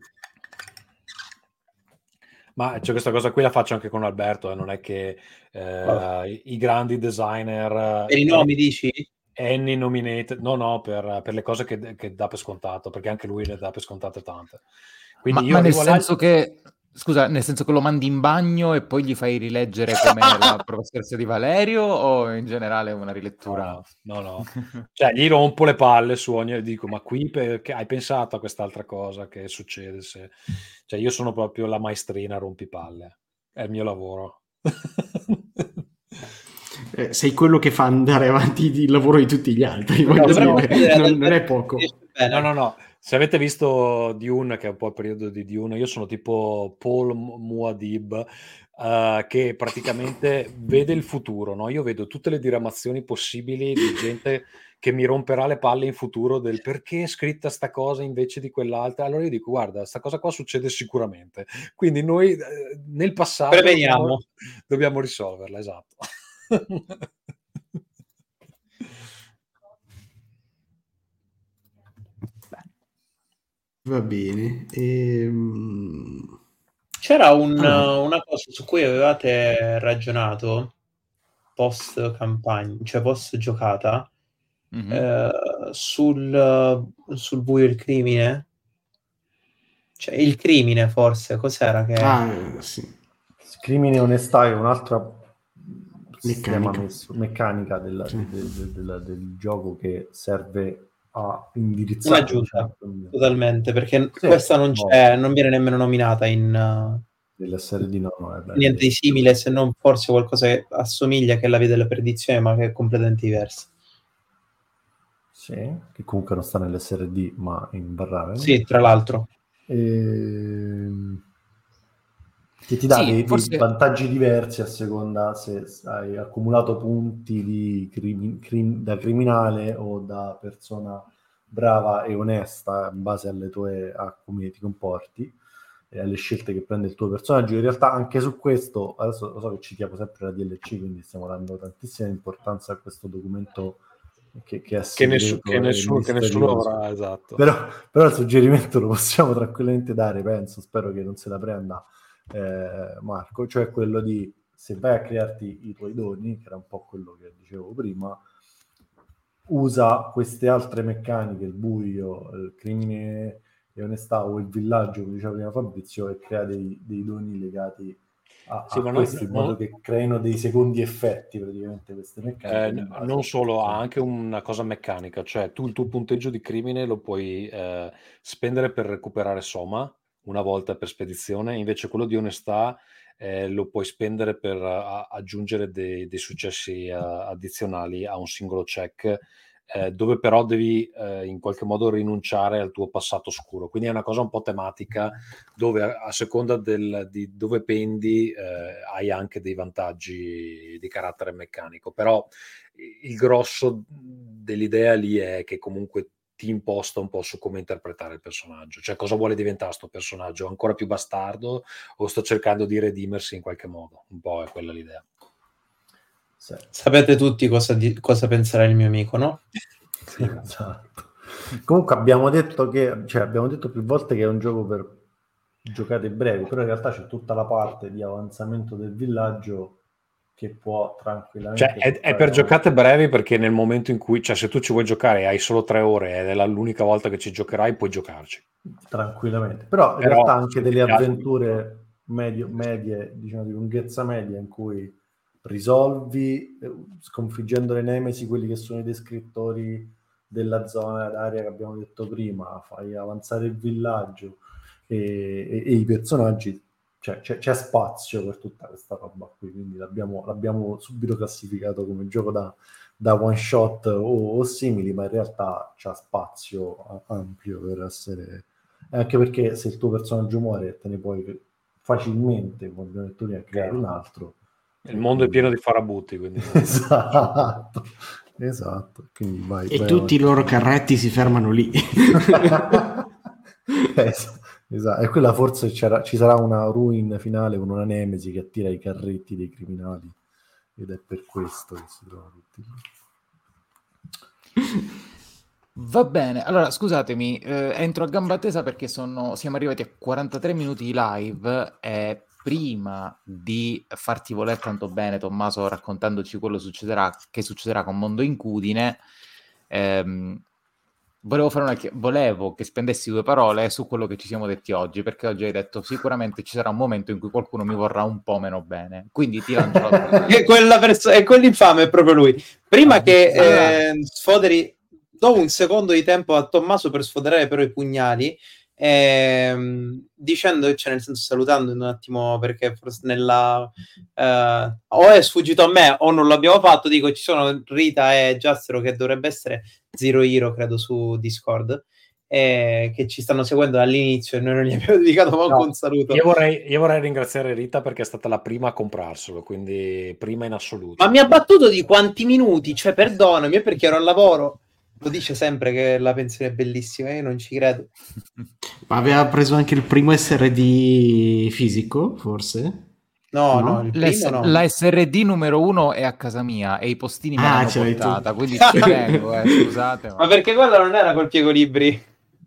Ma cioè, questa cosa qui la faccio anche con Alberto, eh, non è che eh, oh. i, i grandi designer... Per i nomi, eh, dici? Annie nominated, no no, per, per le cose che, che dà per scontato, perché anche lui le dà per scontate tante. Quindi ma, io ma nel io senso là... che... Scusa, nel senso che lo mandi in bagno e poi gli fai rileggere come la professoressa di Valerio, o in generale una rilettura? No, no, no. Cioè gli rompo le palle su ogni... e dico, ma qui perché hai pensato a quest'altra cosa che succede se... Cioè io sono proprio la maestrina rompipalle, è il mio lavoro. Eh, sei quello che fa andare avanti il lavoro di tutti gli altri, no, voglio no, dire, non, non è poco. No, no, no. Se avete visto Dune, che è un po' il periodo di Dune, io sono tipo Paul Muad'Dib, uh, che praticamente vede il futuro, no? Io vedo tutte le diramazioni possibili di gente che mi romperà le palle in futuro del perché è scritta sta cosa invece di quell'altra. Allora io dico, guarda, sta cosa qua succede sicuramente. Quindi noi eh, nel passato dobbiamo, dobbiamo risolverla, esatto. Va bene. Ehm... C'era un, Ah. una cosa su cui avevate ragionato post campagna, cioè post giocata, Mhm. eh, sul, sul buio il crimine. Cioè, il crimine forse, cos'era che... Ah, sì. Crimine e onestà è un'altra sistema Meccanica. messo, meccanica della- Sì. del, del- del- del gioco che serve a indirizzare, Un'aggiunta, diciamo, totalmente, perché Sì, questa non no. c'è, non viene nemmeno nominata in uh, dell'essere di no, no, è bello. niente di simile, se non forse qualcosa che assomiglia, che è la via della perdizione, ma che è completamente diversa. Sì, che comunque non sta nell'S R D, ma in Barraven. Sì, tra l'altro. Ehm... che ti dà Sì, dei, forse- dei vantaggi diversi a seconda se hai accumulato punti di crimi- crim- da criminale o da persona brava e onesta in base alle tue, a come ti comporti e alle scelte che prende il tuo personaggio. In realtà anche su questo, adesso lo so che citiamo sempre la D L C, quindi stiamo dando tantissima importanza a questo documento che, che è Che, nessu- segreto che e nessuno, che nessuno misterioso. avrà, esatto. Però, però il suggerimento lo possiamo tranquillamente dare, penso, spero che non se la prenda eh, Marco, cioè quello di, se vai a crearti i tuoi doni, che era un po' quello che dicevo prima, usa queste altre meccaniche, il buio, il crimine e onestà o il villaggio, come diceva prima Fabrizio, e crea dei, dei doni legati a, Sì, a ma no- questi, in no- modo che creino dei secondi effetti praticamente queste meccaniche. Eh, in n- base non a- solo, ha anche una cosa meccanica, cioè tu il tuo punteggio di crimine lo puoi eh, spendere per recuperare Soma una volta per spedizione, invece quello di onestà eh, lo puoi spendere per a- aggiungere dei, dei successi eh, addizionali a un singolo check, eh, dove però devi eh, in qualche modo rinunciare al tuo passato oscuro. Quindi è una cosa un po' tematica, dove a, a seconda del, di dove pendi eh, hai anche dei vantaggi di carattere meccanico, però il grosso dell'idea lì è che comunque ti imposta un po' su come interpretare il personaggio, cioè cosa vuole diventare sto personaggio, ancora più bastardo o sto cercando di redimersi in qualche modo, un po' è quella l'idea. Sì. Sapete tutti cosa, di- cosa penserà il mio amico, no? Sì. Esatto. Comunque abbiamo detto che, cioè abbiamo detto più volte che è un gioco per giocate brevi, però in realtà c'è tutta la parte di avanzamento del villaggio che può tranquillamente Cioè, è, è portare per avanti. giocate brevi, perché nel momento in cui, cioè se tu ci vuoi giocare e hai solo tre ore ed è la- l'unica volta che ci giocherai, puoi giocarci. Tranquillamente, però in Però, realtà anche se ti delle piace- avventure medio, medie, diciamo di lunghezza media, in cui risolvi eh, sconfiggendo le nemesi, quelli che sono i descrittori della zona d'aria che abbiamo detto prima, fai avanzare il villaggio e, e- e i personaggi, cioè c'è, c'è spazio per tutta questa roba qui, quindi l'abbiamo, l'abbiamo subito classificato come gioco da, da one shot o, o simili, ma in realtà c'ha spazio a- ampio per essere, anche perché se il tuo personaggio muore te ne puoi facilmente, come abbiamo detto prima, creare un altro. il mondo è pieno di farabutti, quindi Esatto, esatto. Quindi vai, E vai tutti i avanti. loro carretti si fermano lì. Es- esatto. E quella forse c'era, ci sarà una ruin finale con una nemesi che attira i carretti dei criminali ed è per questo che si trovano tutti lì. Va bene, allora scusatemi, eh, entro a gamba tesa perché sono, siamo arrivati a quarantatré minuti di live e prima di farti voler tanto bene, Tommaso, raccontandoci quello succederà, che succederà con Mondo Incudine, ehm, volevo, fare una, chi- volevo che spendessi due parole su quello che ci siamo detti oggi, perché oggi hai detto sicuramente ci sarà un momento in cui qualcuno mi vorrà un po' meno bene, quindi ti lancio la parola. E quella perso- e quell'infame è proprio lui. Prima Ah, che allora- eh, sfoderi, do un secondo di tempo a Tommaso per sfoderare però i pugnali, ehm, dicendo, cioè nel senso salutando un attimo, perché forse nella eh, o è sfuggito a me o non l'abbiamo fatto, dico ci sono Rita e Giastro che dovrebbe essere Zero Hero credo su Discord, eh, che ci stanno seguendo dall'inizio e noi non gli abbiamo dedicato manco No, un saluto. io vorrei, io vorrei ringraziare Rita perché è stata la prima a comprarselo, quindi prima in assoluto. Ma mi ha battuto di quanti minuti? Cioè, perdonami, è perché ero al lavoro. Lo dice sempre che la pensione è bellissima, io non ci credo. Ma aveva preso anche il primo S R D fisico, forse? No, No? no, il L'S- primo no. La S R D numero uno è a casa mia e i postini me Ah, l'hanno ce l'hai tu. portata, quindi ci tengo, eh, scusate. Ma perché quello non era col piego libri?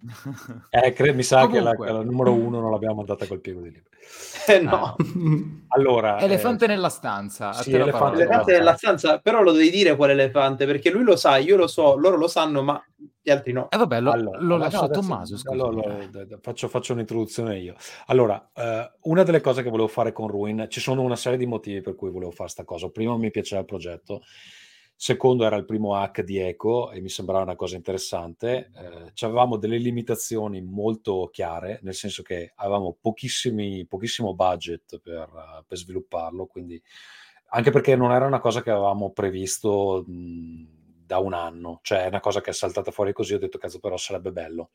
Eh, cre- mi sa che la, Comunque. che la numero uno non l'abbiamo mandata col piego di libro. Eh, no. Ah, no. Allora, Elefante eh, nella stanza, a sì, te la elefante parola. L'elefante nella nella stanza, però lo devi dire qual elefante, perché lui lo sa, io lo so, loro lo sanno, ma gli altri no. E vabbè, lo, Allora, lo allora, lascio no, a adesso, Tommaso, scusami. allora, eh. d- d- faccio, faccio un'introduzione io. Allora, eh, una delle cose che volevo fare con Ruin, ci sono una serie di motivi per cui volevo fare sta cosa. Primo, mi piaceva il progetto. Secondo, era il primo hack di Eco e mi sembrava una cosa interessante. Eh, avevamo delle limitazioni molto chiare, nel senso che avevamo pochissimi, pochissimo budget per, uh, per svilupparlo, quindi anche perché non era una cosa che avevamo previsto mh, da un anno, cioè è una cosa che è saltata fuori così, ho detto cazzo però sarebbe bello.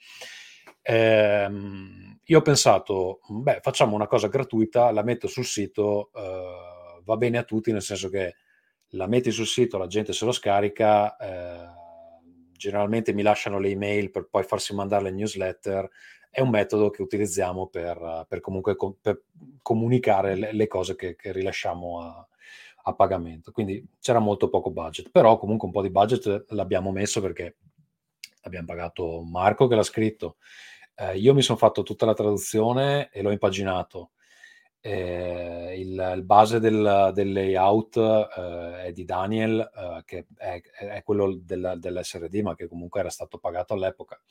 Ehm, io ho pensato, beh, facciamo una cosa gratuita, la metto sul sito, eh, va bene a tutti, nel senso che la metti sul sito, la gente se lo scarica, eh, generalmente mi lasciano le email per poi farsi mandare le newsletter, è un metodo che utilizziamo per, per comunque com- per comunicare le, le cose che, che rilasciamo a, a pagamento. Quindi c'era molto poco budget, però comunque un po' di budget l'abbiamo messo perché abbiamo pagato Marco che l'ha scritto, eh, io mi sono fatto tutta la traduzione e l'ho impaginato. Eh, il, il base del, del layout eh, è di Daniel, eh, che è, è quello del, dell'S R D, ma che comunque era stato pagato all'epoca.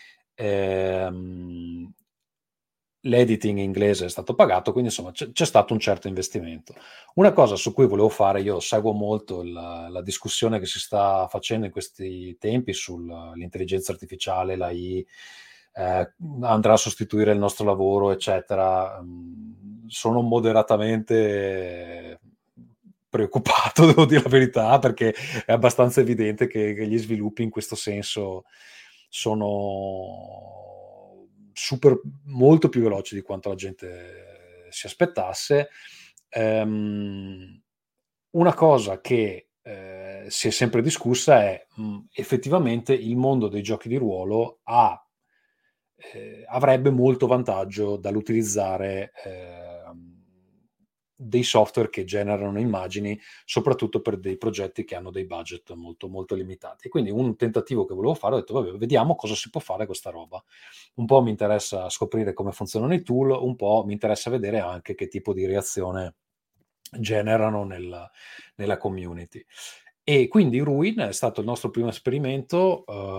Ehm, l'editing inglese è stato pagato, quindi insomma c'è, c'è stato un certo investimento. Una cosa su cui volevo fare, io seguo molto la, la discussione che si sta facendo in questi tempi sull'intelligenza artificiale, l'A I, eh, andrà a sostituire il nostro lavoro, eccetera. Sono moderatamente preoccupato, devo dire la verità, perché è abbastanza evidente che, che gli sviluppi in questo senso sono super molto più veloci di quanto la gente si aspettasse. Um, una cosa che eh, si è sempre discussa è mh, effettivamente il mondo dei giochi di ruolo ha, eh, avrebbe molto vantaggio dall'utilizzare eh, dei software che generano immagini, soprattutto per dei progetti che hanno dei budget molto, molto limitati. E quindi un tentativo che volevo fare, ho detto, vabbè, vediamo cosa si può fare con questa roba. Un po' mi interessa scoprire come funzionano i tool, un po' mi interessa vedere anche che tipo di reazione generano nella, nella community. E quindi Ruin è stato il nostro primo esperimento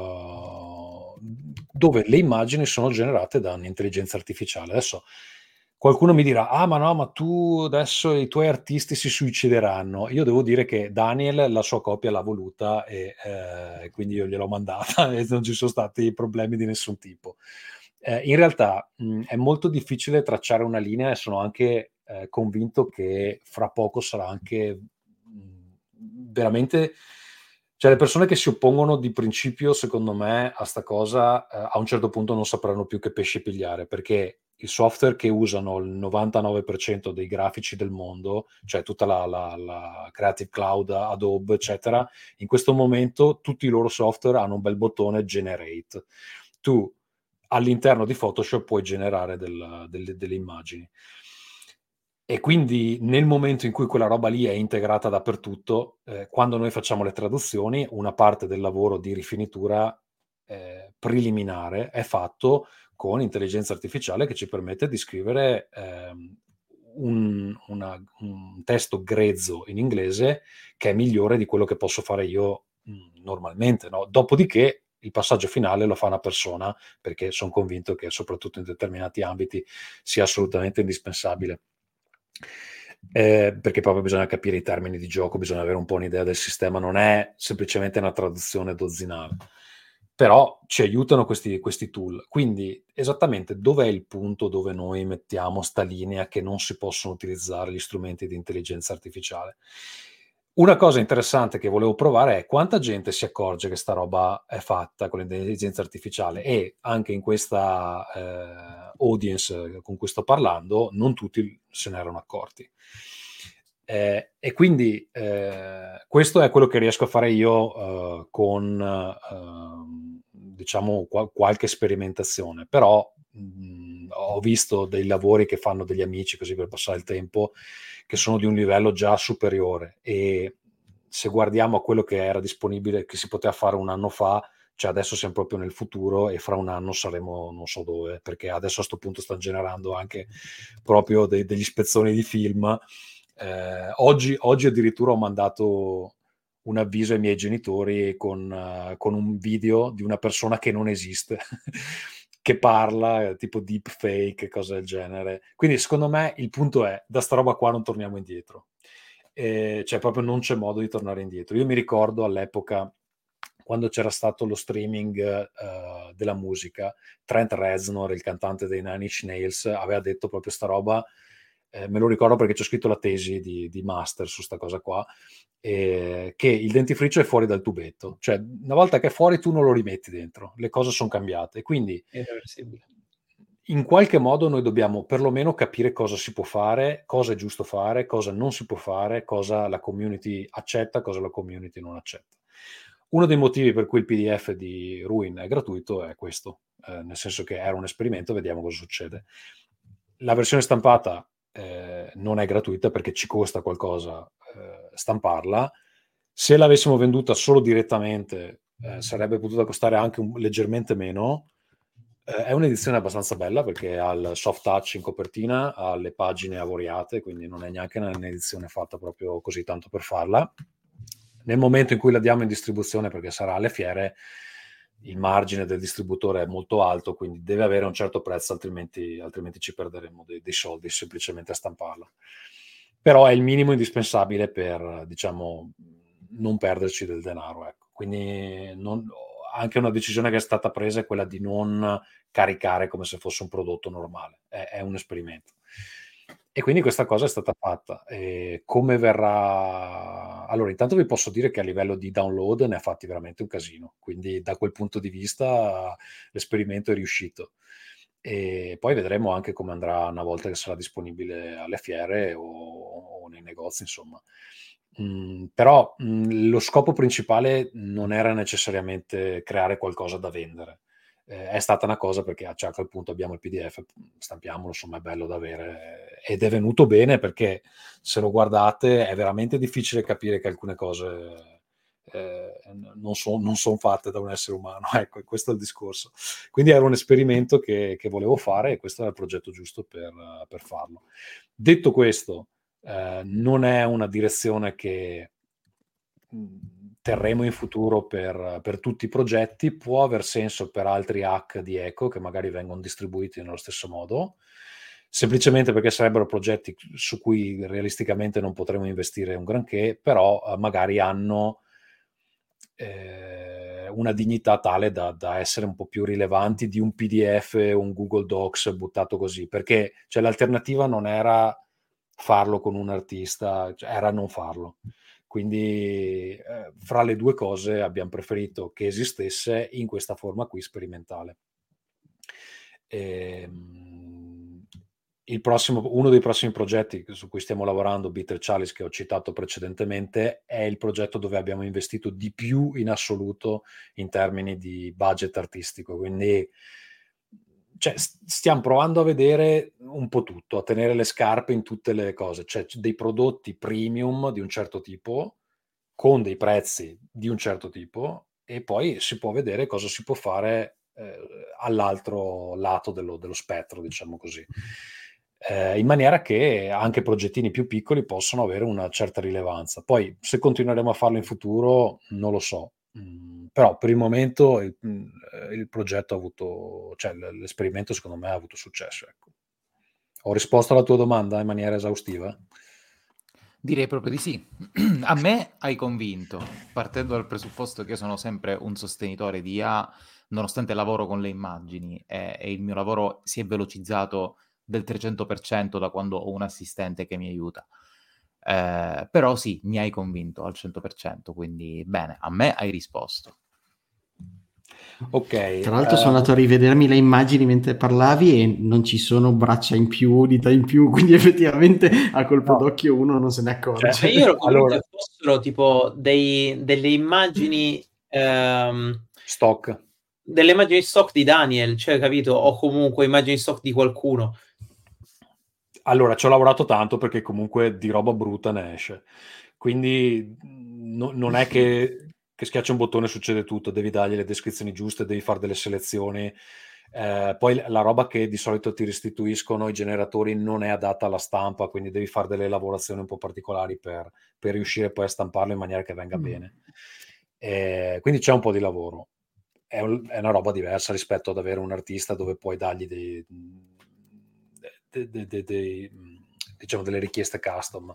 uh, dove le immagini sono generate da un'intelligenza artificiale. Adesso qualcuno mi dirà, ah ma no, ma tu adesso i tuoi artisti si suicideranno. Io devo dire che Daniel la sua copia l'ha voluta e eh, quindi io gliel'ho mandata e non ci sono stati problemi di nessun tipo. Eh, in realtà mh, è molto difficile tracciare una linea e sono anche eh, convinto che fra poco sarà anche mh, veramente... Cioè le persone che si oppongono di principio, secondo me, a sta cosa, eh, a un certo punto non sapranno più che pesci pigliare, perché il software che usano il novantanove per cento dei grafici del mondo, cioè tutta la, la, la Creative Cloud, Adobe, eccetera, in questo momento tutti i loro software hanno un bel bottone Generate. Tu all'interno di Photoshop puoi generare del, delle, delle immagini. E quindi nel momento in cui quella roba lì è integrata dappertutto, eh, quando noi facciamo le traduzioni, una parte del lavoro di rifinitura eh, preliminare è fatto con intelligenza artificiale che ci permette di scrivere ehm, un, una, un testo grezzo in inglese che è migliore di quello che posso fare io mh, normalmente. No? Dopodiché il passaggio finale lo fa una persona, perché sono convinto che soprattutto in determinati ambiti sia assolutamente indispensabile. Eh, perché proprio bisogna capire i termini di gioco, bisogna avere un po' un'idea del sistema, non è semplicemente una traduzione dozzinale, però ci aiutano questi, questi tool. Quindi esattamente dov'è il punto dove noi mettiamo sta linea che non si possono utilizzare gli strumenti di intelligenza artificiale? Una cosa interessante che volevo provare è quanta gente si accorge che sta roba è fatta con l'intelligenza artificiale, e anche in questa eh, audience con cui sto parlando non tutti se ne erano accorti. Eh, e quindi eh, questo è quello che riesco a fare io eh, con eh, diciamo qual- qualche sperimentazione, però mh, ho visto dei lavori che fanno degli amici così per passare il tempo che sono di un livello già superiore, e se guardiamo a quello che era disponibile, che si poteva fare un anno fa, cioè adesso siamo proprio nel futuro e fra un anno saremo non so dove, perché adesso a sto punto stanno generando anche proprio de- degli spezzoni di film. Eh, oggi, oggi addirittura ho mandato un avviso ai miei genitori con, uh, con un video di una persona che non esiste che parla, tipo deepfake, cose del genere. Quindi secondo me il punto è, da sta roba qua non torniamo indietro, eh, cioè proprio non c'è modo di tornare indietro. Io mi ricordo all'epoca, quando c'era stato lo streaming uh, della musica, Trent Reznor, il cantante dei Nine Inch Nails, aveva detto proprio sta roba, eh, me lo ricordo perché ci ho scritto la tesi di, di master su sta cosa qua, eh, che il dentifricio è fuori dal tubetto, cioè una volta che è fuori tu non lo rimetti dentro, le cose sono cambiate, quindi in qualche modo noi dobbiamo perlomeno capire cosa si può fare, cosa è giusto fare, cosa non si può fare, cosa la community accetta, cosa la community non accetta. Uno dei motivi per cui il P D F di Ruin è gratuito è questo, eh, nel senso che era un esperimento, vediamo cosa succede. La versione stampata eh, non è gratuita perché ci costa qualcosa eh, stamparla. Se l'avessimo venduta solo direttamente eh, sarebbe potuta costare anche un, leggermente meno. Eh, è un'edizione abbastanza bella perché ha il soft touch in copertina, ha le pagine avoriate, quindi non è neanche un'edizione fatta proprio così tanto per farla. Nel momento in cui la diamo in distribuzione, perché sarà alle fiere, il margine del distributore è molto alto, quindi deve avere un certo prezzo, altrimenti, altrimenti ci perderemo dei, dei soldi semplicemente a stamparla. Però è il minimo indispensabile per, diciamo, non perderci del denaro. Ecco. Quindi non, anche una decisione che è stata presa è quella di non caricare come se fosse un prodotto normale. È, è un esperimento. E quindi questa cosa è stata fatta. E come verrà? Allora, intanto vi posso dire che a livello di download ne ha fatti veramente un casino, quindi da quel punto di vista l'esperimento è riuscito. E poi vedremo anche come andrà una volta che sarà disponibile alle fiere o, o nei negozi, insomma. Mm, però mm, lo scopo principale non era necessariamente creare qualcosa da vendere. Eh, è stata una cosa perché cioè, a quel punto abbiamo il P D F, stampiamolo, insomma è bello da avere ed è venuto bene perché se lo guardate è veramente difficile capire che alcune cose eh, non sono non son fatte da un essere umano, ecco, questo è il discorso. Quindi era un esperimento che, che volevo fare e questo era il progetto giusto per, per farlo. Detto questo, eh, non è una direzione che terremo in futuro per, per tutti i progetti, può aver senso per altri hack di Eco che magari vengono distribuiti nello stesso modo, semplicemente perché sarebbero progetti su cui realisticamente non potremo investire un granché, però eh, magari hanno eh, una dignità tale da, da essere un po' più rilevanti di un P D F, un Google Docs buttato così, perché cioè, l'alternativa non era farlo con un artista, cioè, era non farlo. Quindi eh, fra le due cose abbiamo preferito che esistesse in questa forma qui sperimentale. E, il prossimo, uno dei prossimi progetti su cui stiamo lavorando, Bitter Chalice, che ho citato precedentemente, è il progetto dove abbiamo investito di più in assoluto in termini di budget artistico. Quindi cioè, stiamo provando a vedere un po' tutto, a tenere le scarpe in tutte le cose, cioè dei prodotti premium di un certo tipo, con dei prezzi di un certo tipo, e poi si può vedere cosa si può fare eh, all'altro lato dello, dello spettro, diciamo così, eh, in maniera che anche progettini più piccoli possano avere una certa rilevanza. Poi se continueremo a farlo in futuro non lo so. Mm, però per il momento il, il progetto ha avuto, cioè l'esperimento secondo me ha avuto successo. Ecco. Ho risposto alla tua domanda in maniera esaustiva? Direi proprio di sì. A me hai convinto, partendo dal presupposto che io sono sempre un sostenitore di I A, nonostante lavoro con le immagini e, e il mio lavoro si è velocizzato del trecento per cento da quando ho un assistente che mi aiuta. Eh, però sì, mi hai convinto al cento per cento, quindi bene, a me hai risposto. Ok. Tra l'altro uh, sono andato a rivedermi le immagini mentre parlavi e non ci sono braccia in più, dita in più, quindi effettivamente a colpo no. d'occhio uno non se ne accorge. Cioè, io ero convinto allora, che fossero tipo dei, delle immagini ehm, stock. Delle immagini stock di Daniel, cioè capito? O comunque immagini stock di qualcuno. Allora, ci ho lavorato tanto perché comunque di roba brutta ne esce. Quindi no, non è che che schiaccia un bottone succede tutto, devi dargli le descrizioni giuste, devi fare delle selezioni. Eh, poi la roba che di solito ti restituiscono i generatori non è adatta alla stampa, quindi devi fare delle lavorazioni un po' particolari per, per riuscire poi a stamparlo in maniera che venga mm. bene. Eh, quindi c'è un po' di lavoro. È, un, è una roba diversa rispetto ad avere un artista dove puoi dargli dei, dei, dei, dei, dei diciamo delle richieste custom.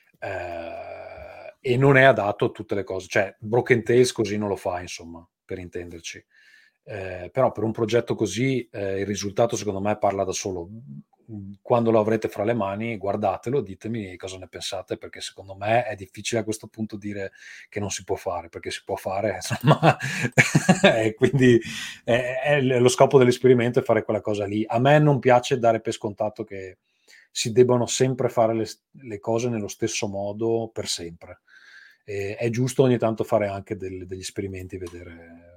Eh, e non è adatto a tutte le cose, cioè Broken Tales così non lo fa, insomma, per intenderci. Eh, però per un progetto così eh, il risultato secondo me parla da solo. Quando lo avrete fra le mani guardatelo, ditemi cosa ne pensate, perché secondo me è difficile a questo punto dire che non si può fare, perché si può fare, insomma. E quindi è, è lo scopo dell'esperimento è fare quella cosa lì. A me non piace dare per scontato che si debbano sempre fare le, le cose nello stesso modo per sempre. E è giusto ogni tanto fare anche del, degli esperimenti, vedere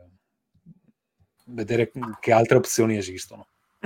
vedere che altre opzioni esistono.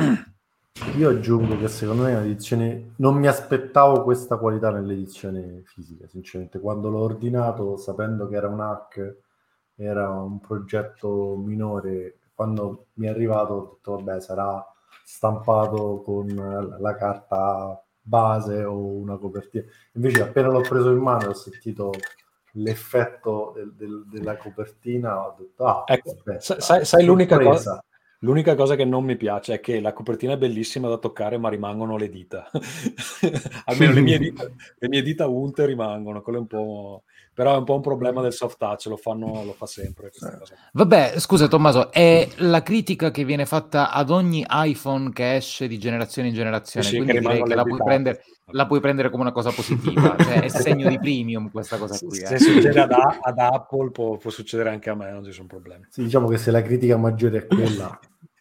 Io aggiungo che secondo me l'edizione, non mi aspettavo questa qualità nell'edizione fisica, sinceramente. Quando l'ho ordinato, sapendo che era un hack, era un progetto minore, quando mi è arrivato ho detto vabbè, sarà stampato con la carta base o una copertina. Invece appena l'ho preso in mano ho sentito l'effetto del, del, della copertina, ho detto ah, ecco, aspetta, sai, sai l'unica cosa, l'unica cosa che non mi piace è che la copertina è bellissima da toccare ma rimangono le dita. Almeno le mie dita, le mie dita unte rimangono, quello è un po', però è un po' un problema del soft touch, lo fanno, lo fa sempre questa cosa. Vabbè, scusa Tommaso, è la critica che viene fatta ad ogni iPhone che esce di generazione in generazione, sì, quindi che direi che la puoi, prendere, la puoi prendere come una cosa positiva, cioè è segno di premium questa cosa qui. Se eh. succede ad, ad Apple può, può succedere anche a me, non ci sono problemi. Sì, diciamo che se la critica maggiore è quella...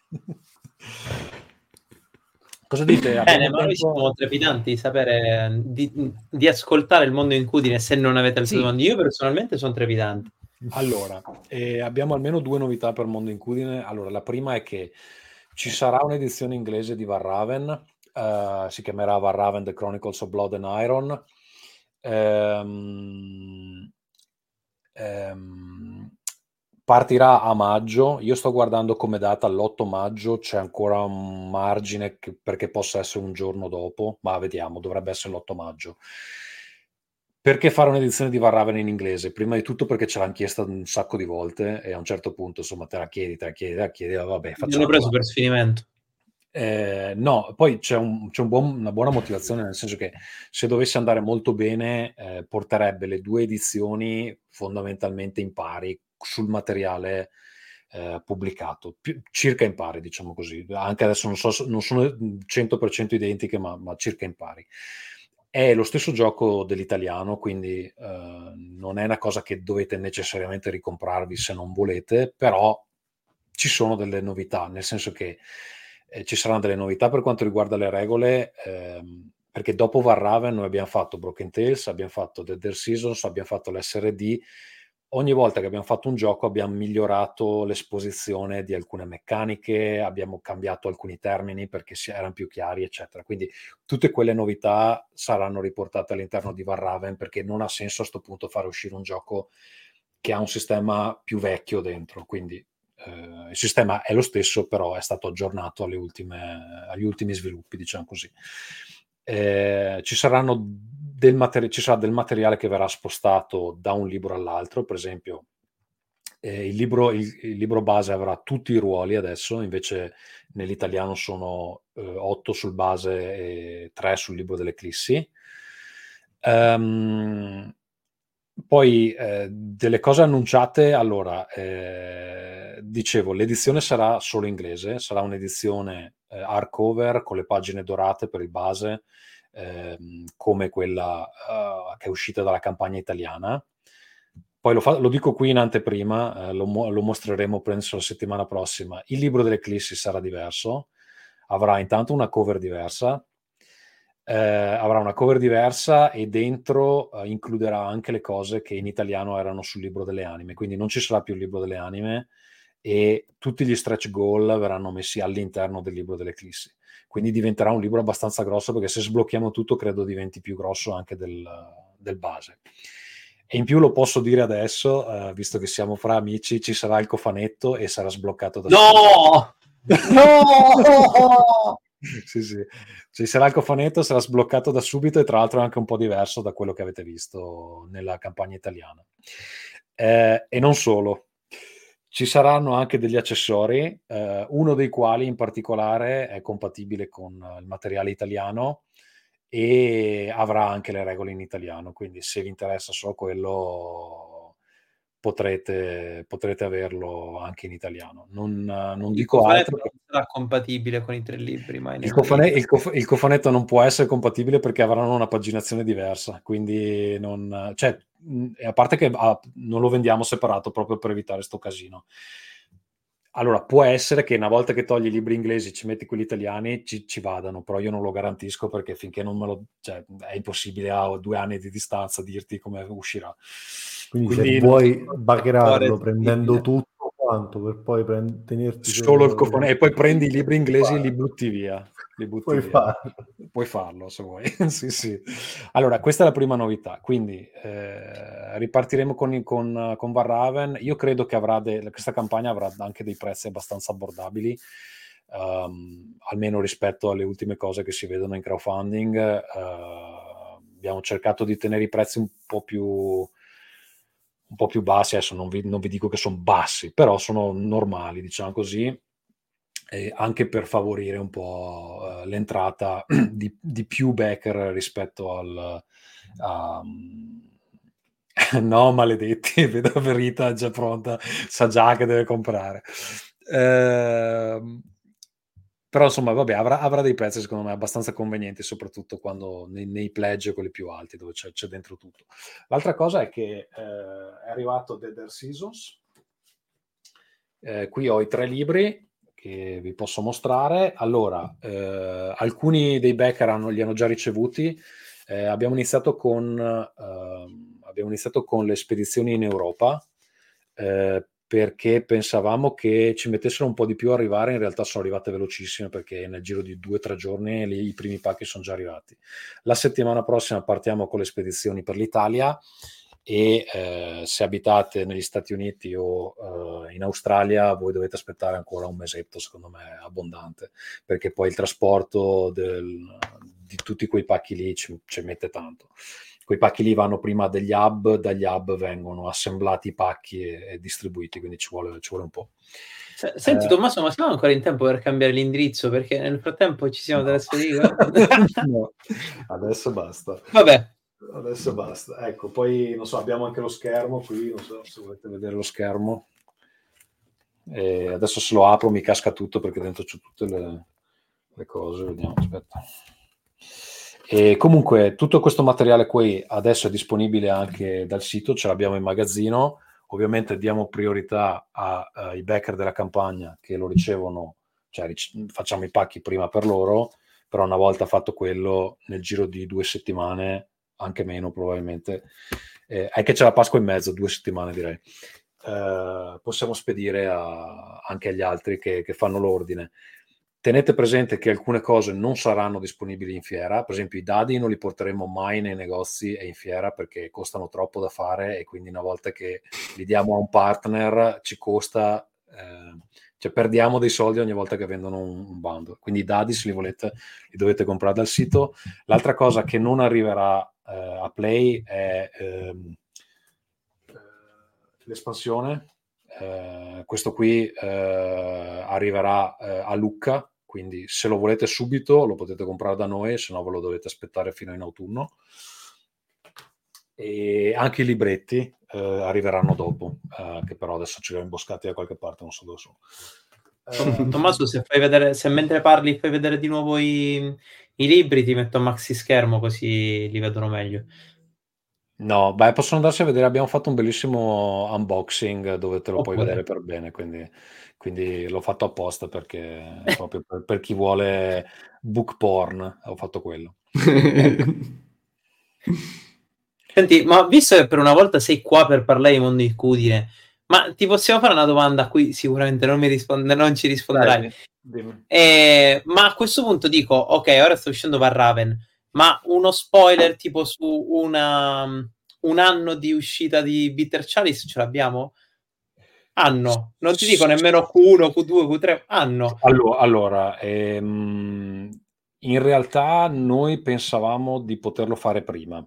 Cosa dite? Bene, ma noi siamo trepidanti di sapere, di, di ascoltare il mondo incudine se non avete altre sì. domande. Io personalmente sono trepidante. Allora, eh, abbiamo almeno due novità per Mondo Incudine. Allora, la prima è che ci sarà un'edizione inglese di Varraven, uh, si chiamerà Varraven The Chronicles of Blood and Iron. Um, um, partirà a maggio. Io sto guardando come data l'otto maggio, c'è ancora un margine che, perché possa essere un giorno dopo, ma vediamo, dovrebbe essere l'otto maggio. Perché fare un'edizione di Varraven in inglese? Prima di tutto perché ce l'hanno chiesta un sacco di volte e a un certo punto, insomma, te la chiedi, te la chiedi, te la chiedi, vabbè, facciamo. L'ho preso per sfinimento. Eh, no, poi c'è, un, c'è un buon, una buona motivazione, nel senso che se dovesse andare molto bene eh, porterebbe le due edizioni fondamentalmente in pari sul materiale eh, pubblicato, più, circa in pari, diciamo così. Anche adesso non, so, non sono cento per cento identiche, ma, ma circa in pari. È lo stesso gioco dell'italiano, quindi eh, non è una cosa che dovete necessariamente ricomprarvi se non volete, però ci sono delle novità, nel senso che eh, ci saranno delle novità per quanto riguarda le regole, ehm, perché dopo Varraven noi abbiamo fatto Broken Tales, abbiamo fatto The Dead Seasons, abbiamo fatto l'S R D. Ogni volta che abbiamo fatto un gioco abbiamo migliorato l'esposizione di alcune meccaniche, abbiamo cambiato alcuni termini perché erano più chiari, eccetera. Quindi tutte quelle novità saranno riportate all'interno di Varraven, perché non ha senso a questo punto fare uscire un gioco che ha un sistema più vecchio dentro. Quindi eh, il sistema è lo stesso, però è stato aggiornato alle ultime, agli ultimi sviluppi, diciamo così. Eh, ci saranno del materi- ci sarà del materiale che verrà spostato da un libro all'altro, per esempio eh, il, libro, il, il libro base avrà tutti i ruoli adesso, invece nell'italiano sono eh, otto sul base e tre sul libro dell'Eclissi. Um, poi eh, delle cose annunciate, allora eh, dicevo, l'edizione sarà solo inglese, sarà un'edizione eh, hardcover con le pagine dorate per il base, eh, come quella uh, che è uscita dalla campagna italiana. Poi lo, fa, lo dico qui in anteprima, eh, lo, mo- lo mostreremo penso la settimana prossima. Il libro dell'Eclissi sarà diverso, avrà intanto una cover diversa, eh, avrà una cover diversa e dentro eh, includerà anche le cose che in italiano erano sul libro delle anime, quindi non ci sarà più il libro delle anime e tutti gli stretch goal verranno messi all'interno del libro dell'Eclissi. Quindi diventerà un libro abbastanza grosso, perché se sblocchiamo tutto credo diventi più grosso anche del, del base. E in più lo posso dire adesso, uh, visto che siamo fra amici, ci sarà il cofanetto e sarà sbloccato da no! No! Sì, sì. Ci sarà il cofanetto, sarà sbloccato da subito e tra l'altro è anche un po' diverso da quello che avete visto nella campagna italiana. Eh, e non solo. Ci saranno anche degli accessori, eh, uno dei quali in particolare è compatibile con il materiale italiano e avrà anche le regole in italiano, quindi se vi interessa solo quello potrete, potrete averlo anche in italiano. Non, non Il dico cofanetto altro. non sarà compatibile con i tre libri, mai Il, nella cofane- vita. il, cof- il cofanetto non può essere compatibile perché avranno una paginazione diversa, quindi non, cioè, mh, a parte che ah, non lo vendiamo separato proprio per evitare sto casino. Allora, può essere che una volta che togli i libri inglesi ci metti quelli italiani, ci, ci vadano, però io non lo garantisco perché finché non me lo... Cioè, è impossibile a due anni di distanza dirti come uscirà. Quindi, Quindi se non- vuoi baccherarlo Cuore prendendo terribile. tutto quanto per poi prend- tenerti solo il solo cofanetto e poi prendi i libri inglesi e li butti via. Li butti puoi via. farlo. Puoi farlo se vuoi. Sì, sì. Allora, questa è la prima novità. Quindi eh, ripartiremo con, con, con Warraven. Io credo che avrà de- questa campagna avrà anche dei prezzi abbastanza abbordabili, um, almeno rispetto alle ultime cose che si vedono in crowdfunding. Uh, abbiamo cercato di tenere i prezzi un po' più un po' più bassi, adesso non vi, non vi dico che sono bassi, però sono normali, diciamo così, e anche per favorire un po' uh, l'entrata di, di più backer rispetto al... Um... no, maledetti, vedo Verita già pronta, sa già che deve comprare. Uh... Però insomma, vabbè, avrà, avrà dei prezzi secondo me abbastanza convenienti, soprattutto quando nei, nei pledge, quelli più alti, dove c'è, c'è dentro tutto. L'altra cosa è che eh, è arrivato Dead Air Seasons. Eh, qui ho i tre libri che vi posso mostrare. Allora, eh, alcuni dei backer hanno, li hanno già ricevuti. Eh, abbiamo iniziato con, eh, abbiamo iniziato con le spedizioni in Europa, eh, perché pensavamo che ci mettessero un po' di più a arrivare. In realtà sono arrivate velocissime perché nel giro di due o tre giorni lì, i primi pacchi sono già arrivati. La settimana prossima partiamo con le spedizioni per l'Italia e eh, se abitate negli Stati Uniti o eh, in Australia voi dovete aspettare ancora un mesetto, secondo me abbondante, perché poi il trasporto del, di tutti quei pacchi lì ci, ci mette tanto. Quei pacchi lì vanno prima degli hub, dagli hub vengono assemblati i pacchi e, e distribuiti, quindi ci vuole, ci vuole un po'. Senti eh, Tommaso, ma siamo ancora in tempo per cambiare l'indirizzo? Perché nel frattempo ci siamo no. delle spedizioni. No, adesso basta. Vabbè. Adesso basta. Ecco, poi non so, abbiamo anche lo schermo qui, non so se volete vedere lo schermo. E adesso se lo apro mi casca tutto perché dentro c'ho tutte le, le cose, vediamo, aspetta. E comunque tutto questo materiale qui adesso è disponibile anche dal sito, ce l'abbiamo in magazzino. Ovviamente diamo priorità ai backer della campagna che lo ricevono, cioè ric- facciamo i pacchi prima per loro, però una volta fatto quello, nel giro di due settimane, anche meno probabilmente, eh, è che c'è la Pasqua in mezzo, due settimane direi, eh, possiamo spedire a, anche agli altri che, che fanno l'ordine. Tenete presente che alcune cose non saranno disponibili in fiera, per esempio i dadi non li porteremo mai nei negozi e in fiera perché costano troppo da fare e quindi una volta che li diamo a un partner ci costa, eh, cioè perdiamo dei soldi ogni volta che vendono un, un bundle. Quindi i dadi, se li volete, li dovete comprare dal sito. L'altra cosa che non arriverà eh, a Play è ehm, l'espansione. Eh, questo qui eh, arriverà eh, a Lucca, quindi se lo volete subito lo potete comprare da noi, se no ve lo dovete aspettare fino in autunno. E anche i libretti eh, arriveranno dopo, eh, che però adesso ce li ho imboscati da qualche parte, non so dove sono. Eh, Tommaso, se fai vedere, se mentre parli fai vedere di nuovo i, i libri, ti metto a maxi schermo così li vedono meglio. No, beh, possono andarsi a vedere, abbiamo fatto un bellissimo unboxing dove te lo okay. puoi vedere per bene, quindi, quindi l'ho fatto apposta perché proprio per, per chi vuole book porn, ho fatto quello. Senti, ma visto che per una volta sei qua per parlare di mondo incudine, ma ti possiamo fare una domanda a cui sicuramente non mi risponde, non ci risponderai. Dai, eh, ma a questo punto dico, ok, ora sto uscendo Warraven, ma uno spoiler tipo su una un anno di uscita di Bitter Chalice ce l'abbiamo? Anno, non ti dico nemmeno Q uno, Q due, Q tre, anno. Allora, allora ehm, in realtà noi pensavamo di poterlo fare prima.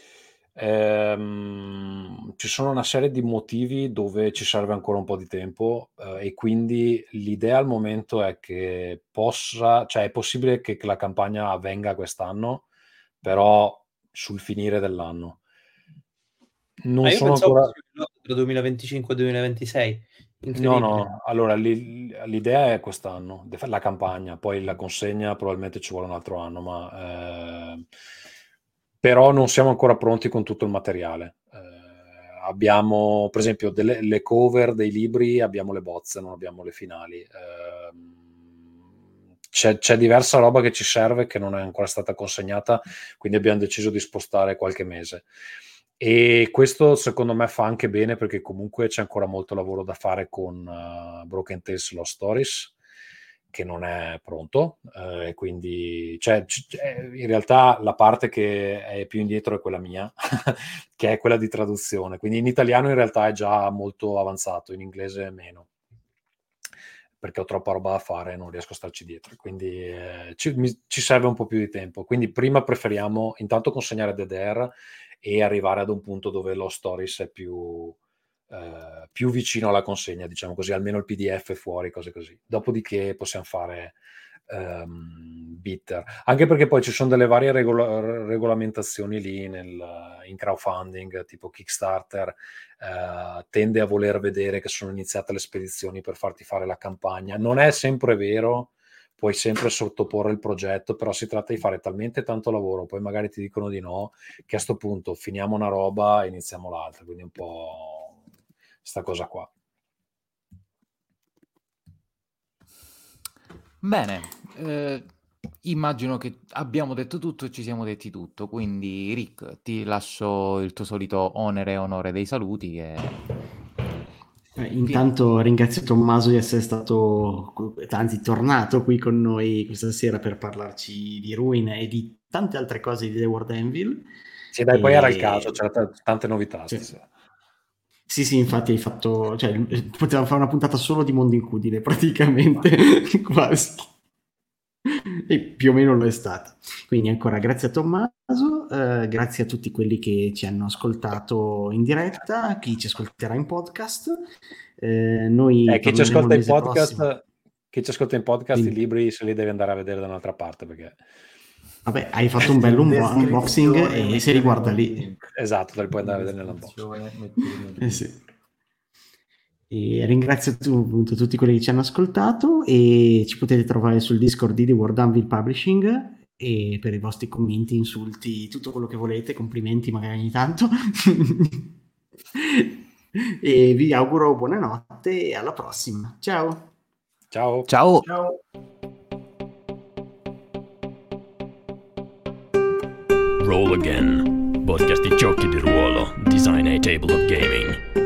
Ehm, ci sono una serie di motivi dove ci serve ancora un po' di tempo, eh, e quindi l'idea al momento è che possa, cioè è possibile che, che la campagna avvenga quest'anno, però sul finire dell'anno. Non Ma io sono pensavo ancora... tra duemilaventicinque e duemilaventisei. No, no, allora li- l'idea è quest'anno, de- la campagna, poi la consegna probabilmente ci vuole un altro anno, ma eh, però non siamo ancora pronti con tutto il materiale. Eh, abbiamo, per esempio, delle, le cover dei libri, abbiamo le bozze, non abbiamo le finali. Eh, c'è, c'è diversa roba che ci serve che non è ancora stata consegnata, quindi abbiamo deciso di spostare qualche mese. E questo secondo me fa anche bene, perché comunque c'è ancora molto lavoro da fare con uh, Broken Tales Lost Stories, che non è pronto, e eh, quindi cioè, c- in realtà la parte che è più indietro è quella mia, che è quella di traduzione, quindi in italiano in realtà è già molto avanzato, in inglese meno, perché ho troppa roba da fare e non riesco a starci dietro, quindi eh, ci, mi, ci serve un po' più di tempo, quindi prima preferiamo intanto consegnare D D R e arrivare ad un punto dove lo Stories è più, eh, più vicino alla consegna, diciamo così, almeno il P D F fuori, cose così. Dopodiché possiamo fare um, Bitter, anche perché poi ci sono delle varie regola- regolamentazioni lì nel, in crowdfunding, tipo Kickstarter, eh, tende a voler vedere che sono iniziate le spedizioni per farti fare la campagna. Non è sempre vero, puoi sempre sottoporre il progetto, però si tratta di fare talmente tanto lavoro, poi magari ti dicono di no, che a sto punto finiamo una roba e iniziamo l'altra, quindi un po' sta cosa qua. Bene, eh, immagino che abbiamo detto tutto e ci siamo detti tutto, quindi Rick, ti lascio il tuo solito onere e onore dei saluti che... Eh, intanto ringrazio Tommaso di essere stato, anzi tornato qui con noi questa sera per parlarci di Ruin e di tante altre cose di The World Anvil. Sì, dai, e... poi era il caso, c'erano t- tante novità. Cioè, stasera. sì, sì, infatti hai fatto, cioè, potevamo fare una puntata solo di Mondo Incudine, praticamente, quasi. E più o meno lo è stata. Quindi ancora grazie a Tommaso, eh, grazie a tutti quelli che ci hanno ascoltato in diretta, chi ci ascolterà in podcast. Eh, noi eh, chi ci torneremo ascolta il in mese podcast, prossimo. chi ci ascolta in podcast, Quindi, i libri se li devi andare a vedere da un'altra parte, perché vabbè, hai fatto un bel un- unboxing e se riguarda lì. Esatto, te li puoi andare a vedere nell'unboxing. Eh sì. E ringrazio tu, appunto, tutti quelli che ci hanno ascoltato e ci potete trovare sul Discord di The World Anvil Publishing e per i vostri commenti, insulti, tutto quello che volete, complimenti magari ogni tanto. E vi auguro buonanotte e alla prossima. Ciao. Ciao. Ciao. Ciao. Roll Again, podcast di giochi di ruolo, Design a Table of Gaming.